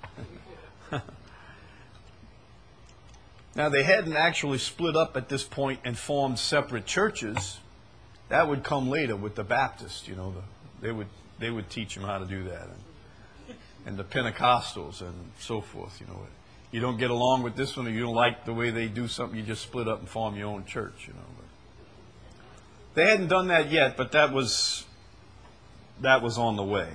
Now, they hadn't actually split up at this point and formed separate churches. That would come later with the Baptists, you know. The, they would they would teach them how to do that. And, and the Pentecostals and so forth, you know. You don't get along with this one or you don't like the way they do something, you just split up and form your own church, you know. But they hadn't done that yet, but that was that was on the way.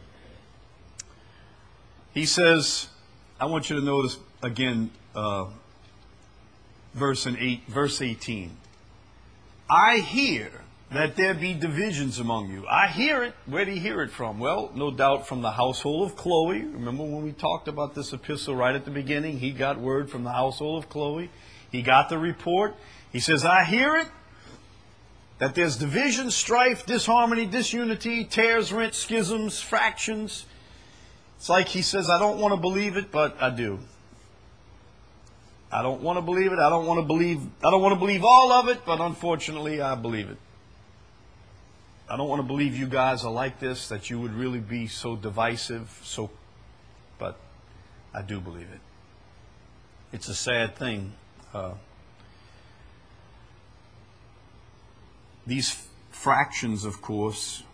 He says, I want you to notice again, uh, verse in eight, verse eighteen. I hear that there be divisions among you. I hear it. Where do you hear it from? Well, no doubt from the household of Chloe. Remember when we talked about this epistle right at the beginning? He got word from the household of Chloe. He got the report. He says, I hear it. That there's division, strife, disharmony, disunity, tears, rents, schisms, fractions. It's like he says, I don't want to believe it, but I do. I don't want to believe it. I don't want to believe, I don't want to believe all of it, but unfortunately I believe it. I don't want to believe you guys are like this, that you would really be so divisive, so, but I do believe it. It's a sad thing. Uh, these fractions, of course,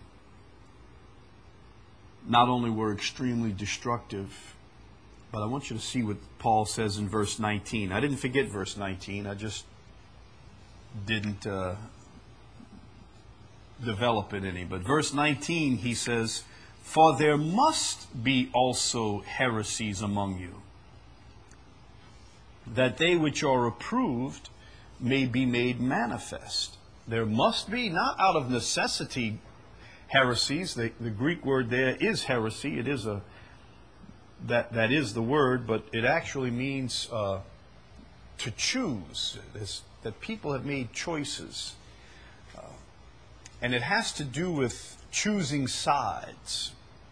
not only were extremely destructive, but I want you to see what Paul says in verse nineteen. I didn't forget verse nineteen. I just didn't uh, develop it any. But verse nineteen, he says, for there must be also heresies among you, that they which are approved may be made manifest. There must be, not out of necessity, heresies. The, the Greek word there is heresy. It is a that that is the word, but it actually means uh, to choose. It's, that people have made choices, uh, and it has to do with choosing sides.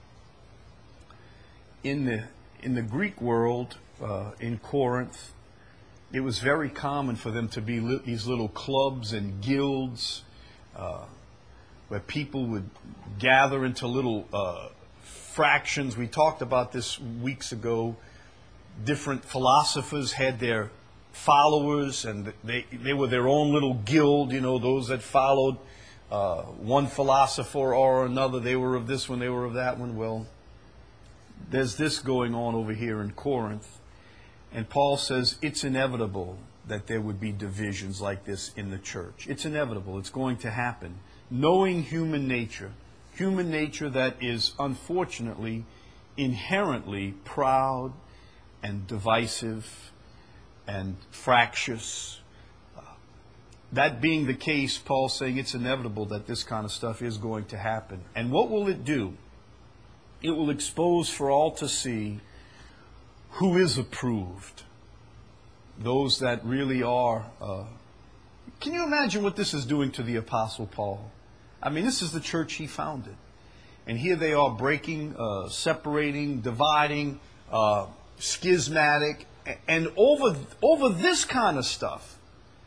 In the in the Greek world, uh, in Corinth, it was very common for them to be li- these little clubs and guilds, uh, where people would gather into little uh, fractions. We talked about this weeks ago. Different philosophers had their followers, and they they were their own little guild. You know, those that followed uh, one philosopher or another. They were of this one, they were of that one. Well, there's this going on over here in Corinth. And Paul says it's inevitable that there would be divisions like this in the church. It's inevitable. It's going to happen. Knowing human nature, human nature that is unfortunately inherently proud and divisive and fractious. Uh, that being the case, Paul's saying it's inevitable that this kind of stuff is going to happen. And what will it do? It will expose for all to see who is approved. Those that really are. Uh, can you imagine what this is doing to the Apostle Paul? I mean, this is the church he founded. And here they are breaking, uh, separating, dividing, uh, schismatic, and over, over this kind of stuff.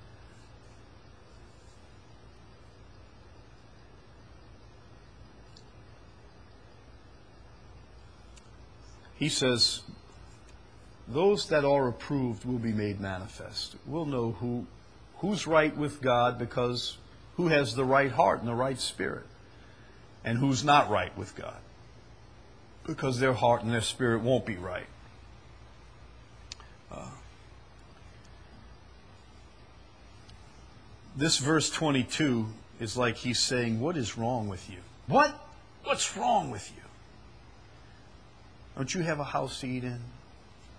He says, those that are approved will be made manifest. We'll know who who's right with God, because who has the right heart and the right spirit, and who's not right with God, because their heart and their spirit won't be right. Uh, this verse twenty-two is like he's saying, what is wrong with you? What? What's wrong with you? Don't you have a house to eat in?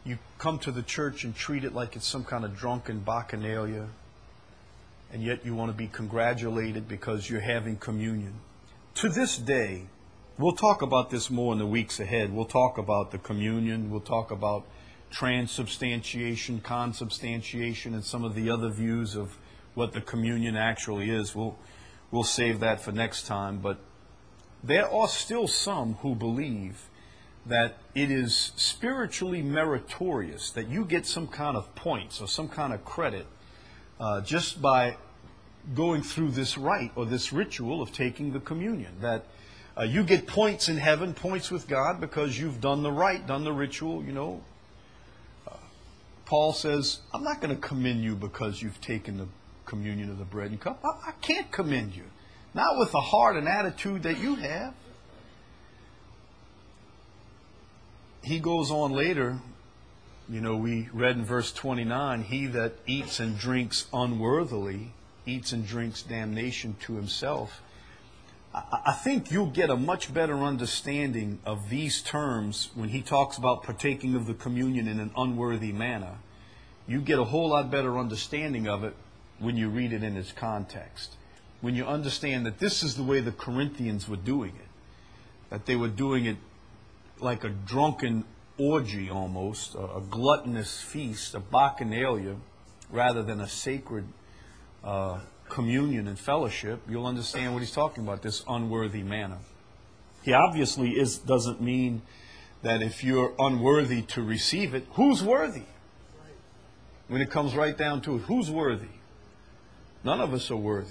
You come to the church and treat it like it's some kind of drunken bacchanalia, and yet you want to be congratulated because you're having communion. To this day, we'll talk about this more in the weeks ahead. We'll talk about the communion. We'll talk about transubstantiation, consubstantiation, and some of the other views of what the communion actually is. We'll, we'll save that for next time. But there are still some who believe that it is spiritually meritorious, that you get some kind of points or some kind of credit uh, just by going through this rite or this ritual of taking the communion. That uh, you get points in heaven, points with God, because you've done the rite, done the ritual, you know. Uh, Paul says, I'm not going to commend you because you've taken the communion of the bread and cup. I, I can't commend you. Not with the heart and attitude that you have. He goes on later, you know, we read in verse twenty-nine, he that eats and drinks unworthily, eats and drinks damnation to himself. I, I think you'll get a much better understanding of these terms when he talks about partaking of the communion in an unworthy manner. You get a whole lot better understanding of it when you read it in its context. When you understand that this is the way the Corinthians were doing it. That they were doing it like a drunken orgy almost, a, a gluttonous feast, a bacchanalia, rather than a sacred uh, communion and fellowship. You'll understand what he's talking about, this unworthy manner. He obviously is doesn't mean that if you're unworthy to receive it, who's worthy? When it comes right down to it, who's worthy? None of us are worthy.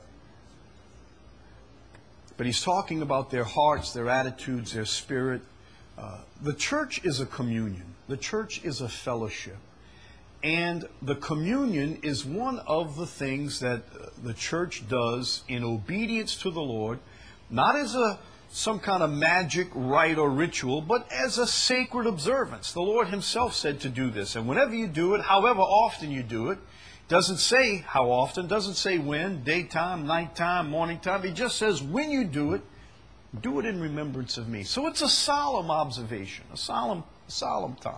But he's talking about their hearts, their attitudes, their spirit. Uh, the church is a communion. The church is a fellowship. And the communion is one of the things that the church does in obedience to the Lord, not as a some kind of magic rite or ritual, but as a sacred observance. The Lord himself said to do this. And whenever you do it, however often you do it, doesn't say how often, doesn't say when, daytime, nighttime, morning time. He just says when you do it, do it in remembrance of me. So it's a solemn observation, a solemn, solemn time.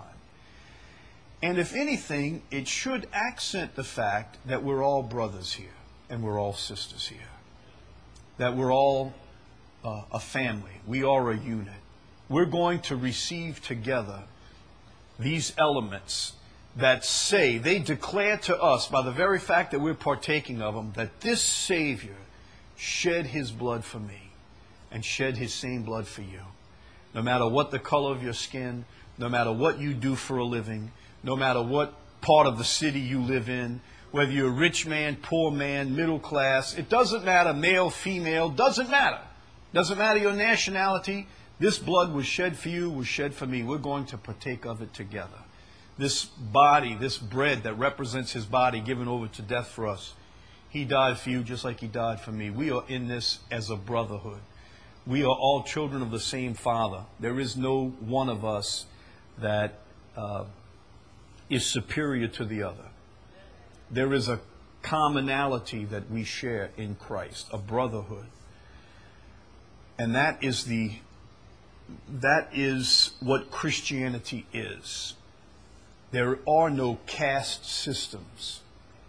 And if anything, it should accent the fact that we're all brothers here and we're all sisters here. That we're all uh, a family. We are a unit. We're going to receive together these elements that say, they declare to us by the very fact that we're partaking of them, that this Savior shed his blood for me. And shed his same blood for you. No matter what the color of your skin, no matter what you do for a living, no matter what part of the city you live in, whether you're a rich man, poor man, middle class, it doesn't matter, male, female, doesn't matter. Doesn't matter your nationality. This blood was shed for you, was shed for me. We're going to partake of it together. This body, this bread that represents his body given over to death for us, he died for you just like he died for me. We are in this as a brotherhood. We are all children of the same Father. There is no one of us that uh, is superior to the other. There is a commonality that we share in Christ, a brotherhood. And that is the that is what Christianity is. There are no caste systems.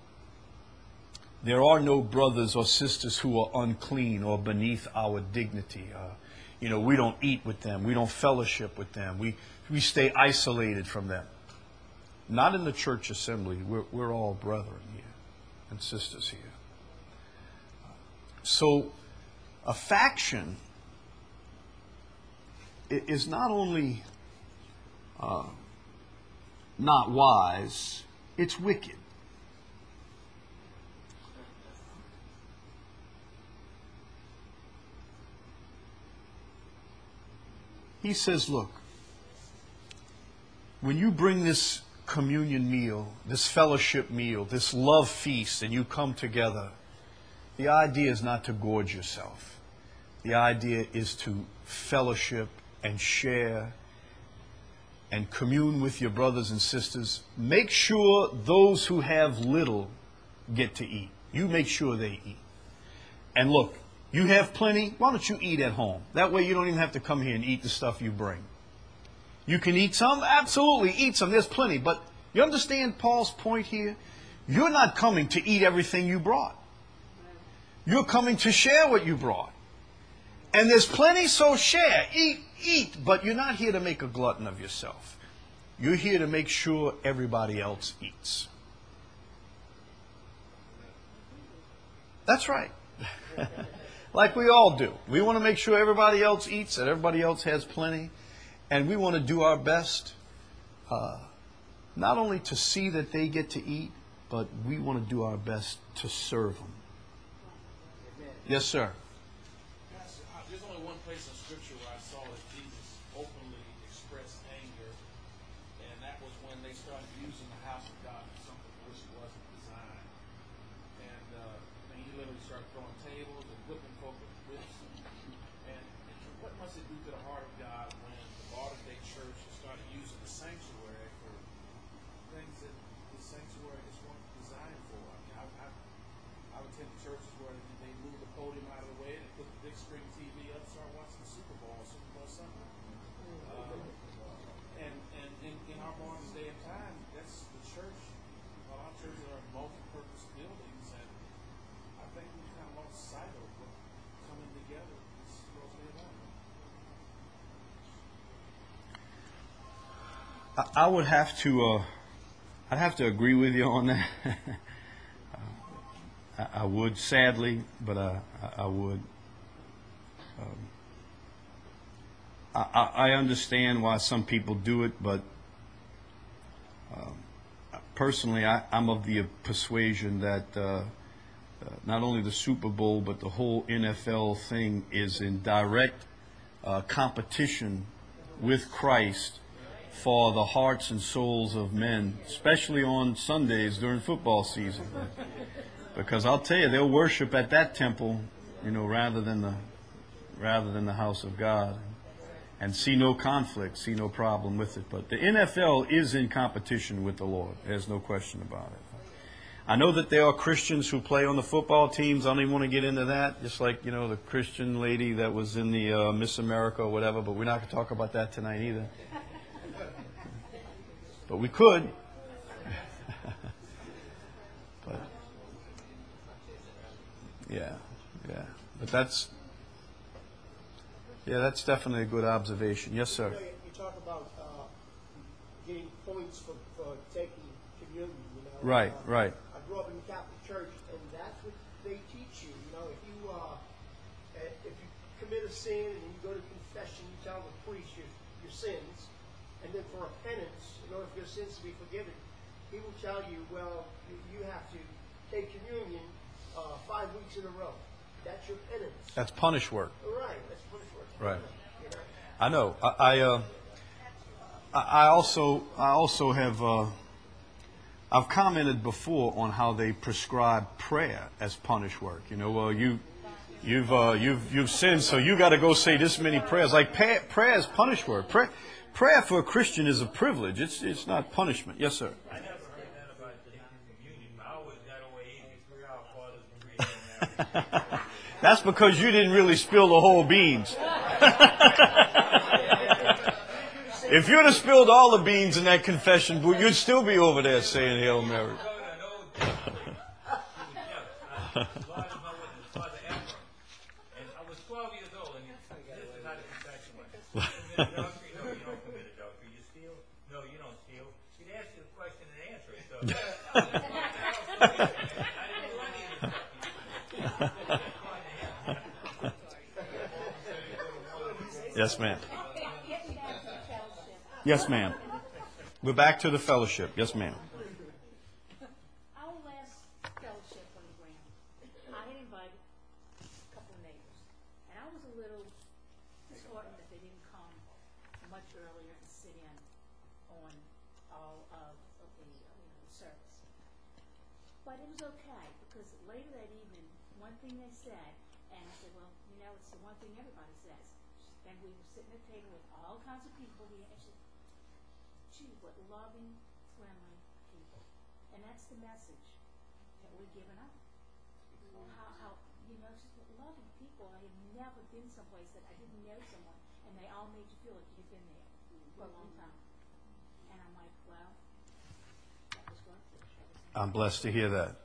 There are no brothers or sisters who are unclean or beneath our dignity. Uh, you know, we don't eat with them. We don't fellowship with them. We we stay isolated from them. Not in the church assembly. We're, we're all brethren here and sisters here. So a faction is not only uh, not wise, it's wicked. He says, look, when you bring this communion meal, this fellowship meal, this love feast, and you come together, the idea is not to gorge yourself. The idea is to fellowship and share and commune with your brothers and sisters. Make sure those who have little get to eat. You make sure they eat. And look, you have plenty, why don't you eat at home? That way you don't even have to come here and eat the stuff you bring. You can eat some? Absolutely, eat some. There's plenty. But you understand Paul's point here? You're not coming to eat everything you brought. You're coming to share what you brought. And there's plenty, so share. Eat, eat. But you're not here to make a glutton of yourself. You're here to make sure everybody else eats. That's right. Like we all do. We want to make sure everybody else eats, that everybody else has plenty. And we want to do our best, uh, not only to see that they get to eat, but we want to do our best to serve them. Yes, sir. Pastor, uh, there's only one place in Scripture where I saw that Jesus openly expressed anger, and that was when they started using the house of God for something for which it wasn't designed. And, uh, and he literally started throwing tables and whipping folk with whips. And, and what must it do to the heart of God when the Latter Day Church has started using the sanctuary for things that the sanctuary just wasn't designed for? I mean, I, I, I would attend churches where they move the podium out of the way and they put the big screen T V up, start watching the Super Bowl or Super Bowl Sunday. Uh, and and in, in our modern day and time, that's the church. A lot of churches are multi-purpose buildings, and I think we've kind of lost sight of what coming together is supposed to be about. I, I would have to, uh, I'd have to agree with you on that. I would, sadly, but I, I would. Um, I, I understand why some people do it, but um, personally, I, I'm of the persuasion that uh, uh, not only the Super Bowl, but the whole N F L thing is in direct uh, competition with Christ for the hearts and souls of men, especially on Sundays during football season. Because I'll tell you, they'll worship at that temple, you know, rather than the rather than the house of God, and see no conflict, see no problem with it. But the N F L is in competition with the Lord. There's no question about it. I know that there are Christians who play on the football teams. I don't even want to get into that. Just like, you know, the Christian lady that was in the uh, Miss America or whatever. But we're not going to talk about that tonight either. But we could. But yeah, yeah. But that's yeah, that's definitely a good observation. Yes, sir. You know, you talk about uh, getting points for, for taking communion. You know, Right, uh, right. I grew up in the Catholic Church, and that's what they teach you. You know, if you uh, if you commit a sin and you go to confession, you tell the priest your your sins, and then for a penance, in order for your sins to be forgiven, he will tell you, well, you, you have to take communion uh, five weeks in a row. That's your penance. That's punish work. Right. That's punish work. Right. You know? I know. I I, uh, I I also I also have uh, I've commented before on how they prescribe prayer as punish work. You know, well you you've uh, you've you've sinned, so you got to go say this many prayers. Like prayer, prayer is punish work. Prayer, prayer for a Christian is a privilege. It's it's not punishment. Yes, sir. I never heard that about taking communion. I always got away easy. Three hour fathers and reading that. That's because you didn't really spill the whole beans. If you'd have spilled all the beans in that confession booth, you'd still be over there saying Hail Mary. Yes, ma'am. Yes, ma'am. We're back to the fellowship. Yes, ma'am. Our last fellowship on the ground, I had invited a couple of neighbors, and I was a little disheartened that they didn't come much earlier and sit in on all of of the, you know, the service. But it was okay, because later that evening, one thing they said, and I said, well, you know, it's the one thing everybody says. And we were sitting at a table with all kinds of people here, and she said, gee, what loving, friendly people. And that's the message that we're giving up. How, how, you know, just loving people. I have never been someplace that I didn't know someone, and they all made you feel like you'd been there. for a long time. And I'm like, well, that was worth it. That was I'm blessed to hear that.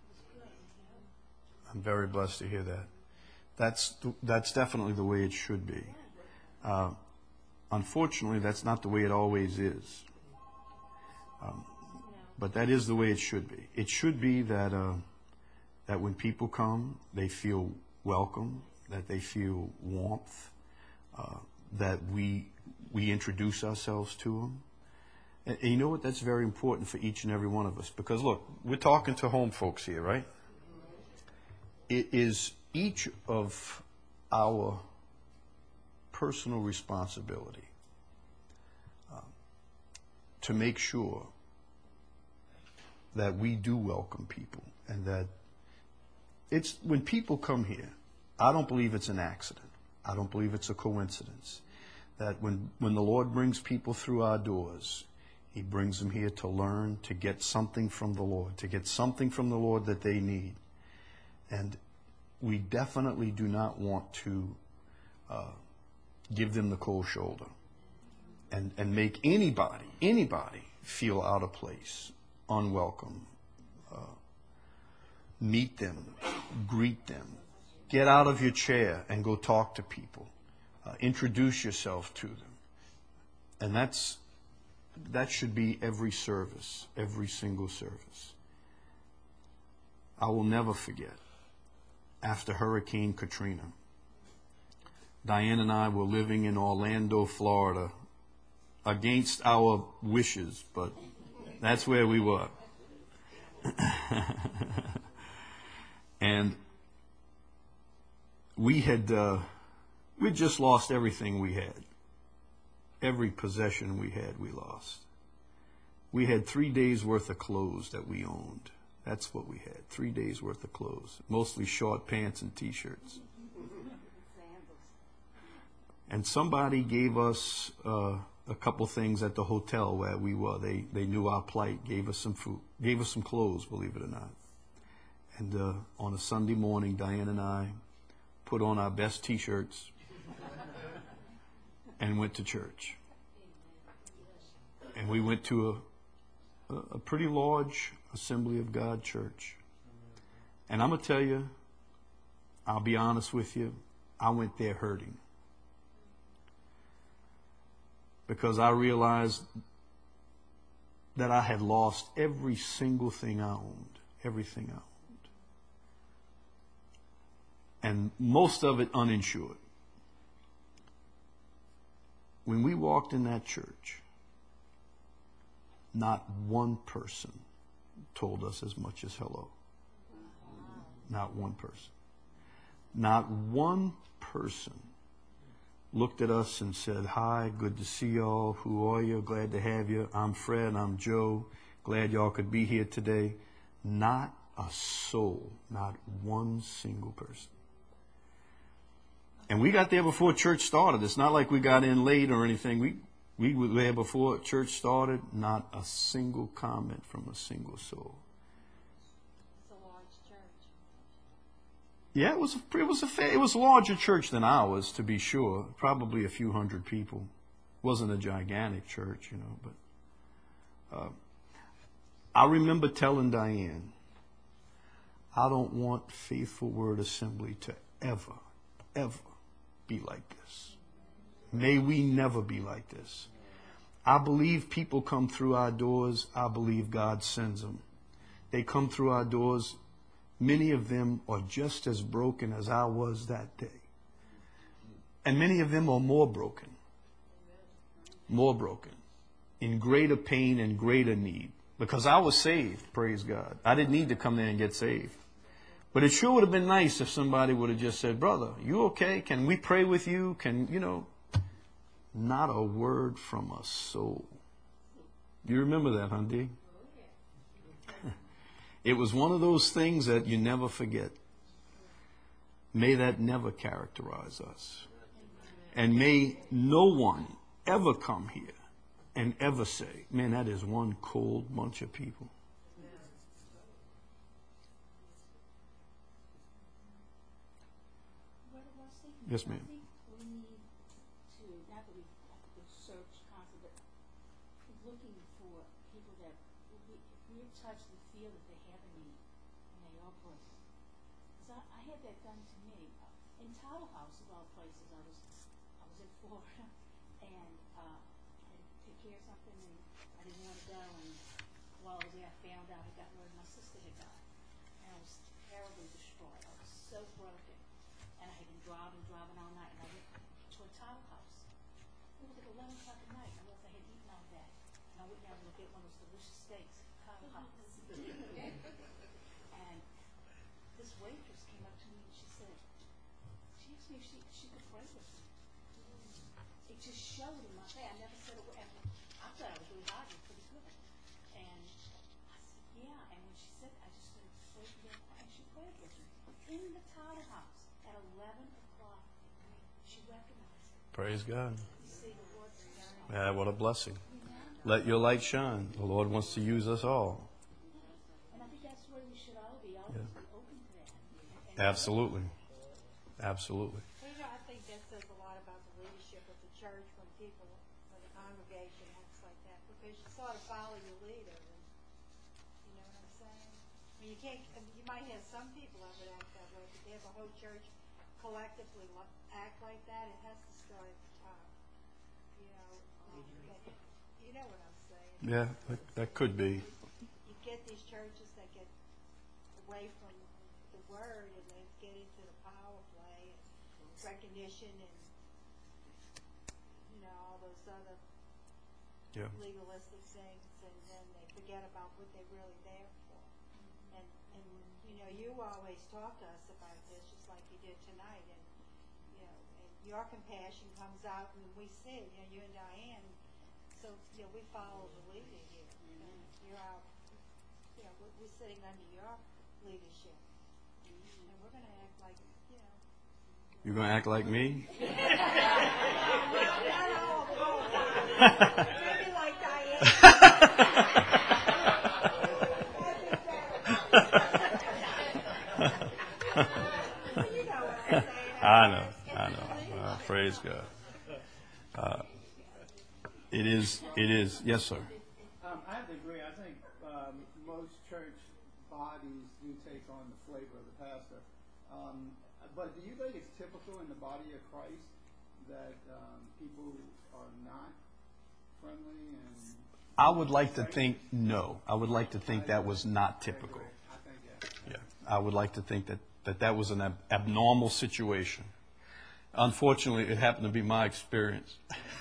I'm very blessed to hear that. That's th- that's definitely the way it should be. Uh, unfortunately, that's not the way it always is. Um, but that is the way it should be. It should be that uh, that when people come, they feel welcome, that they feel warmth, uh, that we we introduce ourselves to them. And, and you know what? That's very important for each and every one of us. Because look, we're talking to home folks here, right? It is each of our personal responsibility uh, to make sure that we do welcome people, and that it's when people come here, I don't believe it's an accident. I don't believe it's a coincidence. That when, when the Lord brings people through our doors, He brings them here to learn, to get something from the Lord, to get something from the Lord that they need. And we definitely do not want to uh, give them the cold shoulder and, and make anybody, anybody feel out of place, unwelcome. Uh, meet them, greet them. Get out of your chair and go talk to people. Uh, introduce yourself to them. And that's that should be every service, every single service. I will never forget, after Hurricane Katrina, Diane and I were living in Orlando, Florida, against our wishes, but that's where we were. And we had uh, we just lost everything we had. Every possession we had, we lost. We had three days worth of clothes that we owned. That's what we had. Three days worth of clothes, mostly short pants and T-shirts. And somebody gave us uh, a couple things at the hotel where we were. They they knew our plight, gave us some food, gave us some clothes, believe it or not. And uh, on a Sunday morning, Diane and I put on our best T-shirts and went to church. And we went to a, a pretty large Assembly of God church. And I'm going to tell you, I'll be honest with you, I went there hurting. Because I realized that I had lost every single thing I owned. Everything I owned. And most of it uninsured. When we walked in that church, not one person told us as much as hello. Not one person. Not one person looked at us and said, hi, good to see y'all. Who are you? Glad to have you. I'm Fred. I'm Joe. Glad y'all could be here today. Not a soul. Not one single person. And we got there before church started. It's not like we got in late or anything. We we were there before church started. Not a single comment from a single soul. It's a large church. Yeah, it was a, it was a fa- it was a larger church than ours, to be sure. Probably a few hundred people. It wasn't a gigantic church, you know. But uh, I remember telling Diane, I don't want Faithful Word Assembly to ever, ever be like this. May we never be like this. I believe people come through our doors. I believe God sends them. They come through our doors. Many of them are just as broken as I was that day. And many of them are more broken. More broken. In greater pain and greater need. Because I was saved, praise God. I didn't need to come there and get saved. But it sure would have been nice if somebody would have just said, brother, you okay? Can we pray with you? Can, you know, not a word from a soul. Do you remember that, huh, D? It was one of those things that you never forget. May that never characterize us. And may no one ever come here and ever say, man, that is one cold bunch of people. Yes, ma'am. I think we need to, not that we have to search constantly touch the feel that they have in me when they are broken. Because I, I had that done to me. Uh, in Tower House, of all places, I was I was in Florida, and uh, I had to take care of something, and I didn't want to go. And while I was there, I found out I got word my sister had died, and I was terribly distraught. I was so broken, and I had been driving, driving all night, and I went to a Tower House. It was like eleven o'clock at night. I realized I had eaten all that, and I went down to get one of those delicious steaks at Tower House. And this waitress came up to me and she said, she asked me if she, she could pray with me. It just showed in my face. I never said a word. I thought I was really hard and pretty good. And I said, yeah. And when she said, I just started breaking down crying. She prayed with me in the Tower House at eleven o'clock at night. She recognized it. Praise God. You see the Lord stirring. Yeah, what a blessing. Let your light shine. The Lord wants to use us all. And I think that's where we should all be, always Yeah. be open to that. And, and Absolutely. Absolutely. You know, I think that says a lot about the leadership of the church when people, when the congregation acts like that, because you sort of follow your leader. And, you know what I'm saying? I mean, you can't. I mean, you might have some people that would act that way, but they have a whole church collectively li- act like that. It has to start at the top. You know. Um, but you know what I'm saying? Yeah, that, that could be. You get these churches that get away from the word and they get into the power play and recognition and, you know, all those other Yeah. legalistic things, and then they forget about what they're really there for. And, and you know, you always talk to us about this, just like you did tonight, and, you know, and your compassion comes out and we see it, you know, you and Diane. So, you know, we follow the leader here. And you're out, you know, we're, we're sitting under your leadership. And we're going to act like, you know. You're going to act like me? Not all the whole time. Maybe like Diane. You know what I'm saying. I know. I know. Uh, praise God. Uh, it is. It is. Yes, sir. Um, I have to agree. I think um, most church bodies do take on the flavor of the pastor. Um, but do you think it's typical in the body of Christ that um, people are not friendly and? I would like to think no. I would like to think that was not typical. I think yeah. Yeah. I would like to think that that, that was an ab- abnormal situation. Unfortunately, it happened to be my experience.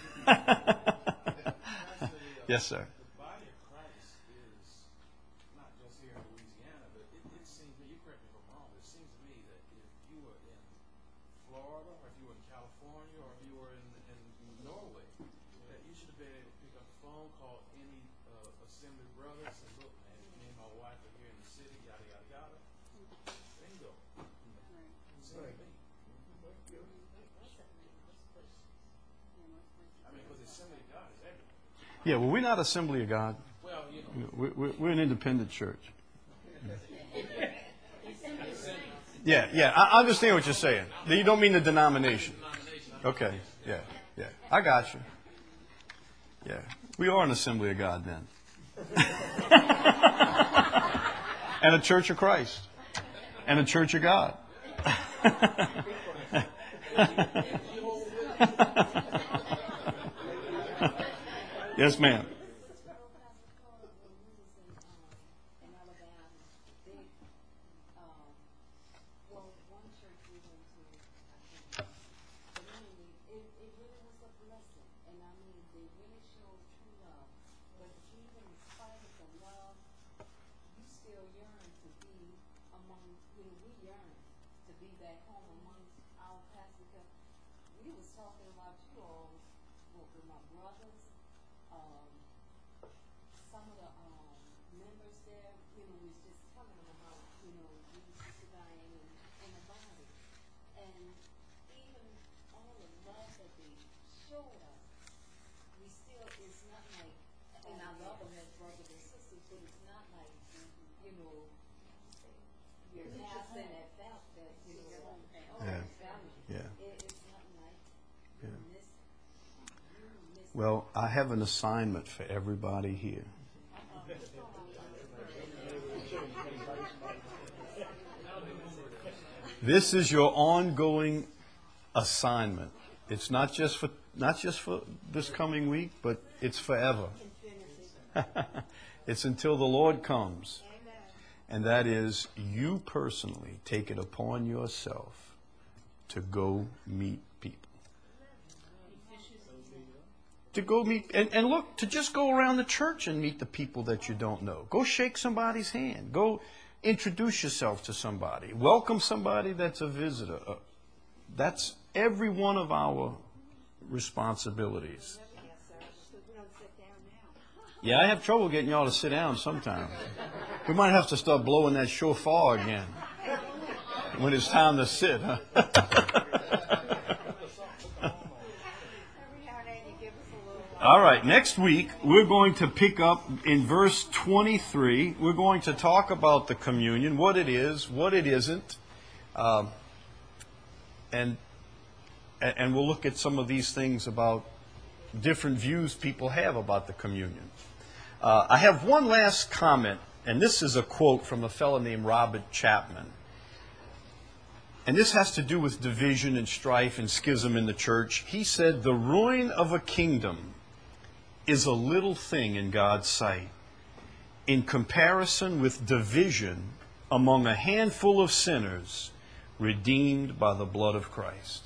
Yes, sir. The body of Christ is not just here in Louisiana, but it, it seems to me, you correct me if I'm wrong, but it seems to me that if you were in Florida, or if you were in California, or if you were in, in Norway, that you should have been able to pick up the phone, call any uh, assembly brother, and say, look, man, me and my wife are here in the city, yada, yada, yada. Bingo. Seems to me. I mean, because the assembly of God is everywhere. Yeah. Well, we're not Assembly of God. Well, you know. We're, we're, we're an independent church. Yeah. Yeah. I understand what you're saying. You don't mean the denomination. Okay. Yeah. Yeah. I got you. Yeah. We are an Assembly of God then. And a Church of Christ. And a Church of God. Yes, ma'am. Well, I have an assignment for everybody here. This is your ongoing assignment. It's not just for not just for this coming week, but it's forever. It's until the Lord comes. And that is, you personally take it upon yourself to go meet people. To go meet, and, and look, to just go around the church and meet the people that you don't know. Go shake somebody's hand. Go introduce yourself to somebody. Welcome somebody that's a visitor. Uh, that's every one of our responsibilities. Yeah, I have trouble getting y'all to sit down sometimes. We might have to start blowing that shofar again when it's time to sit, huh? All right, next week we're going to pick up in verse twenty-three. We're going to talk about the communion, what it is, what it isn't, um, and and we'll look at some of these things about different views people have about the communion. Uh, I have one last comment, and this is a quote from a fellow named Robert Chapman. And this has to do with division and strife and schism in the church. He said, "The ruin of a kingdom is a little thing in God's sight in comparison with division among a handful of sinners redeemed by the blood of Christ."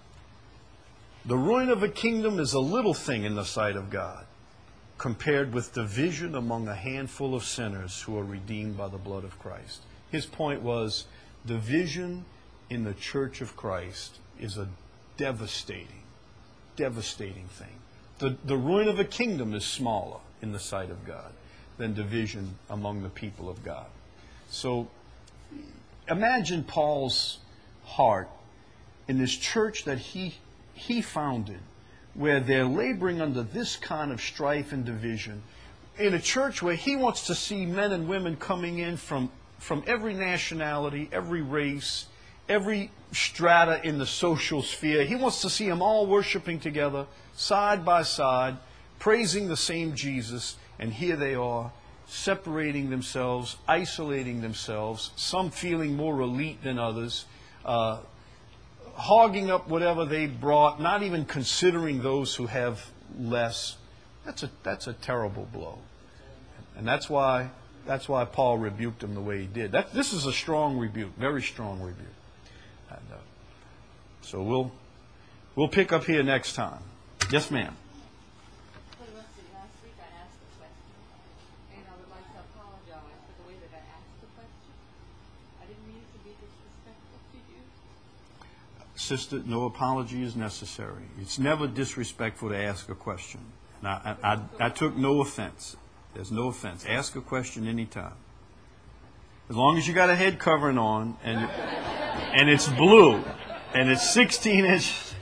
The ruin of a kingdom is a little thing in the sight of God compared with division among a handful of sinners who are redeemed by the blood of Christ. His point was, division in the church of Christ is a devastating, devastating thing. The, the ruin of a kingdom is smaller in the sight of God than division among the people of God. So imagine Paul's heart in this church that he, he founded, where they're laboring under this kind of strife and division, in a church where he wants to see men and women coming in from, from every nationality, every race, every strata in the social sphere. He wants to see them all worshiping together, side by side, praising the same Jesus, and here they are, separating themselves, isolating themselves, some feeling more elite than others, uh, hogging up whatever they brought, not even considering those who have less. That's a that's a terrible blow, and that's why that's why Paul rebuked them the way he did. That this is a strong rebuke, very strong rebuke. And, uh, so we'll we'll pick up here next time. Yes, ma'am. Well, let's see. Last week I asked a question, and I would like to apologize for the way that I asked the question. I didn't mean to be disrespectful to you. Sister, no apology is necessary. It's never disrespectful to ask a question. Now, I, I, I took no offense. There's no offense. Ask a question anytime. As long as you got a head covering on and and it's blue and it's sixteen inches.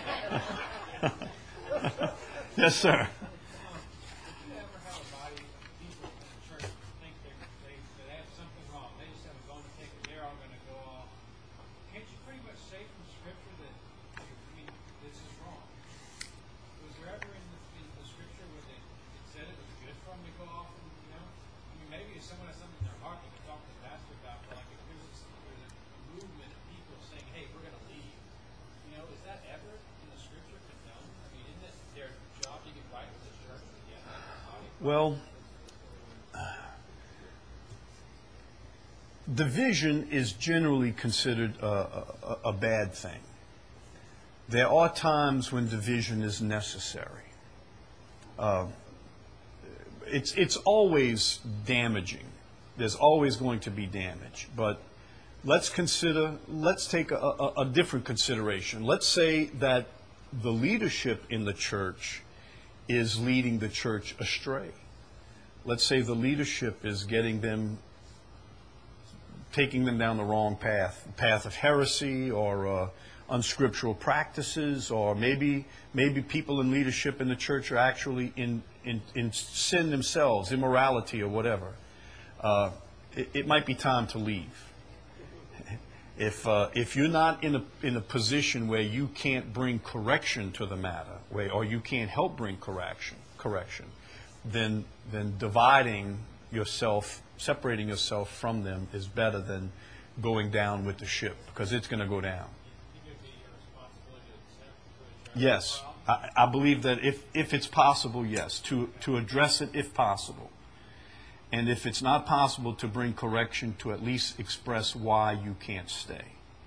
Yes, sir. Well, division is generally considered a, a, a bad thing. There are times when division is necessary. Uh, it's it's always damaging. There's always going to be damage. But let's consider. Let's take a, a, a different consideration. Let's say that the leadership in the church is leading the church astray. Let's say the leadership is getting them, taking them down the wrong path, path of heresy or uh, unscriptural practices, or maybe maybe people in leadership in the church are actually in, in, in sin themselves, immorality or whatever. Uh, it, it might be time to leave. If uh, if you're not in a in a position where you can't bring correction to the matter, where or you can't help bring correction, correction, then then dividing yourself, separating yourself from them is better than going down with the ship, because it's going to go down. Think it'd be your responsibility to accept, to address Yes, the problem? I, I believe that if, if it's possible, yes, to, to address it if possible. And if it's not possible, to bring correction, to at least express why you can't stay.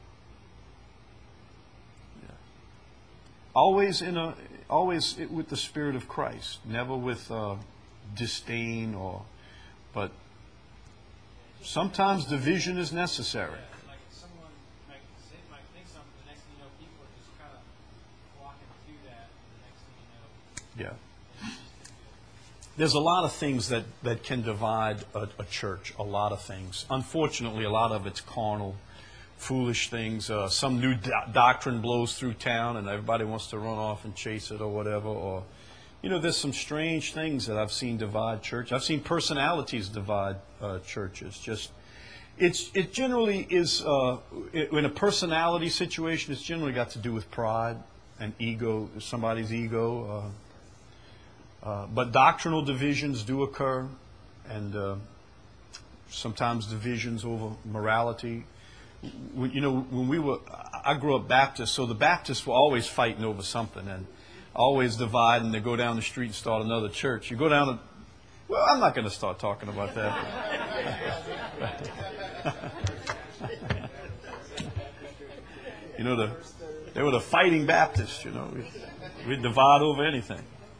Yeah. Always in a, always with the Spirit of Christ, never with uh, disdain or, but sometimes division is necessary. Yeah, like someone might, say, might think something, the next thing you know, people are just kind of walking through that, and the next thing you know, Yeah. There's a lot of things that, that can divide a, a church, a lot of things. Unfortunately, a lot of it's carnal, foolish things. Uh, some new do- doctrine blows through town and everybody wants to run off and chase it or whatever. Or, you know, there's some strange things that I've seen divide church. I've seen personalities divide uh, churches. Just, it's it generally is, uh, in a personality situation, it's generally got to do with pride and ego, somebody's ego. Uh, Uh, but doctrinal divisions do occur, and uh, sometimes divisions over morality. When, you know, when we were, I grew up Baptist, so the Baptists were always fighting over something and always dividing. They go down the street and start another church. You go down to, well, I'm not going to start talking about that. You know, the, they were the fighting Baptists. You know, we we'd divide over anything.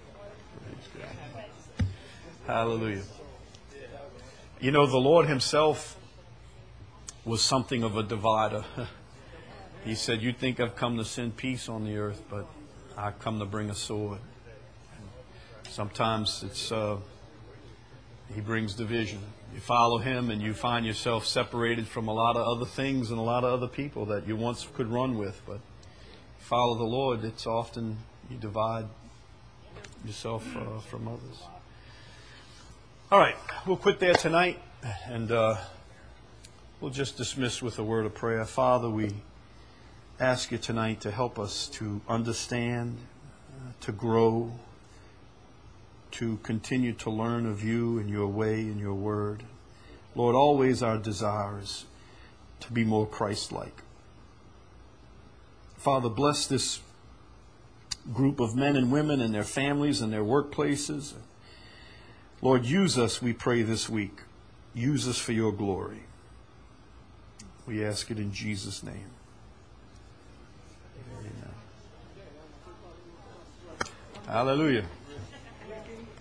Hallelujah. You know, the Lord himself was something of a divider. He said, you think I've come to send peace on the earth, but I've come to bring a sword. And sometimes it's uh, he brings division. You follow him and you find yourself separated from a lot of other things and a lot of other people that you once could run with. But you follow the Lord, it's often you divide yourself uh, from others. All right, we'll quit there tonight, and uh, we'll just dismiss with a word of prayer. Father, we ask you tonight to help us to understand, uh, to grow, to continue to learn of you and your way and your word. Lord, always our desire is to be more Christ-like. Father, bless this group of men and women and their families and their workplaces. Lord, use us, we pray, this week. Use us for your glory. We ask it in Jesus' name. Amen. Hallelujah.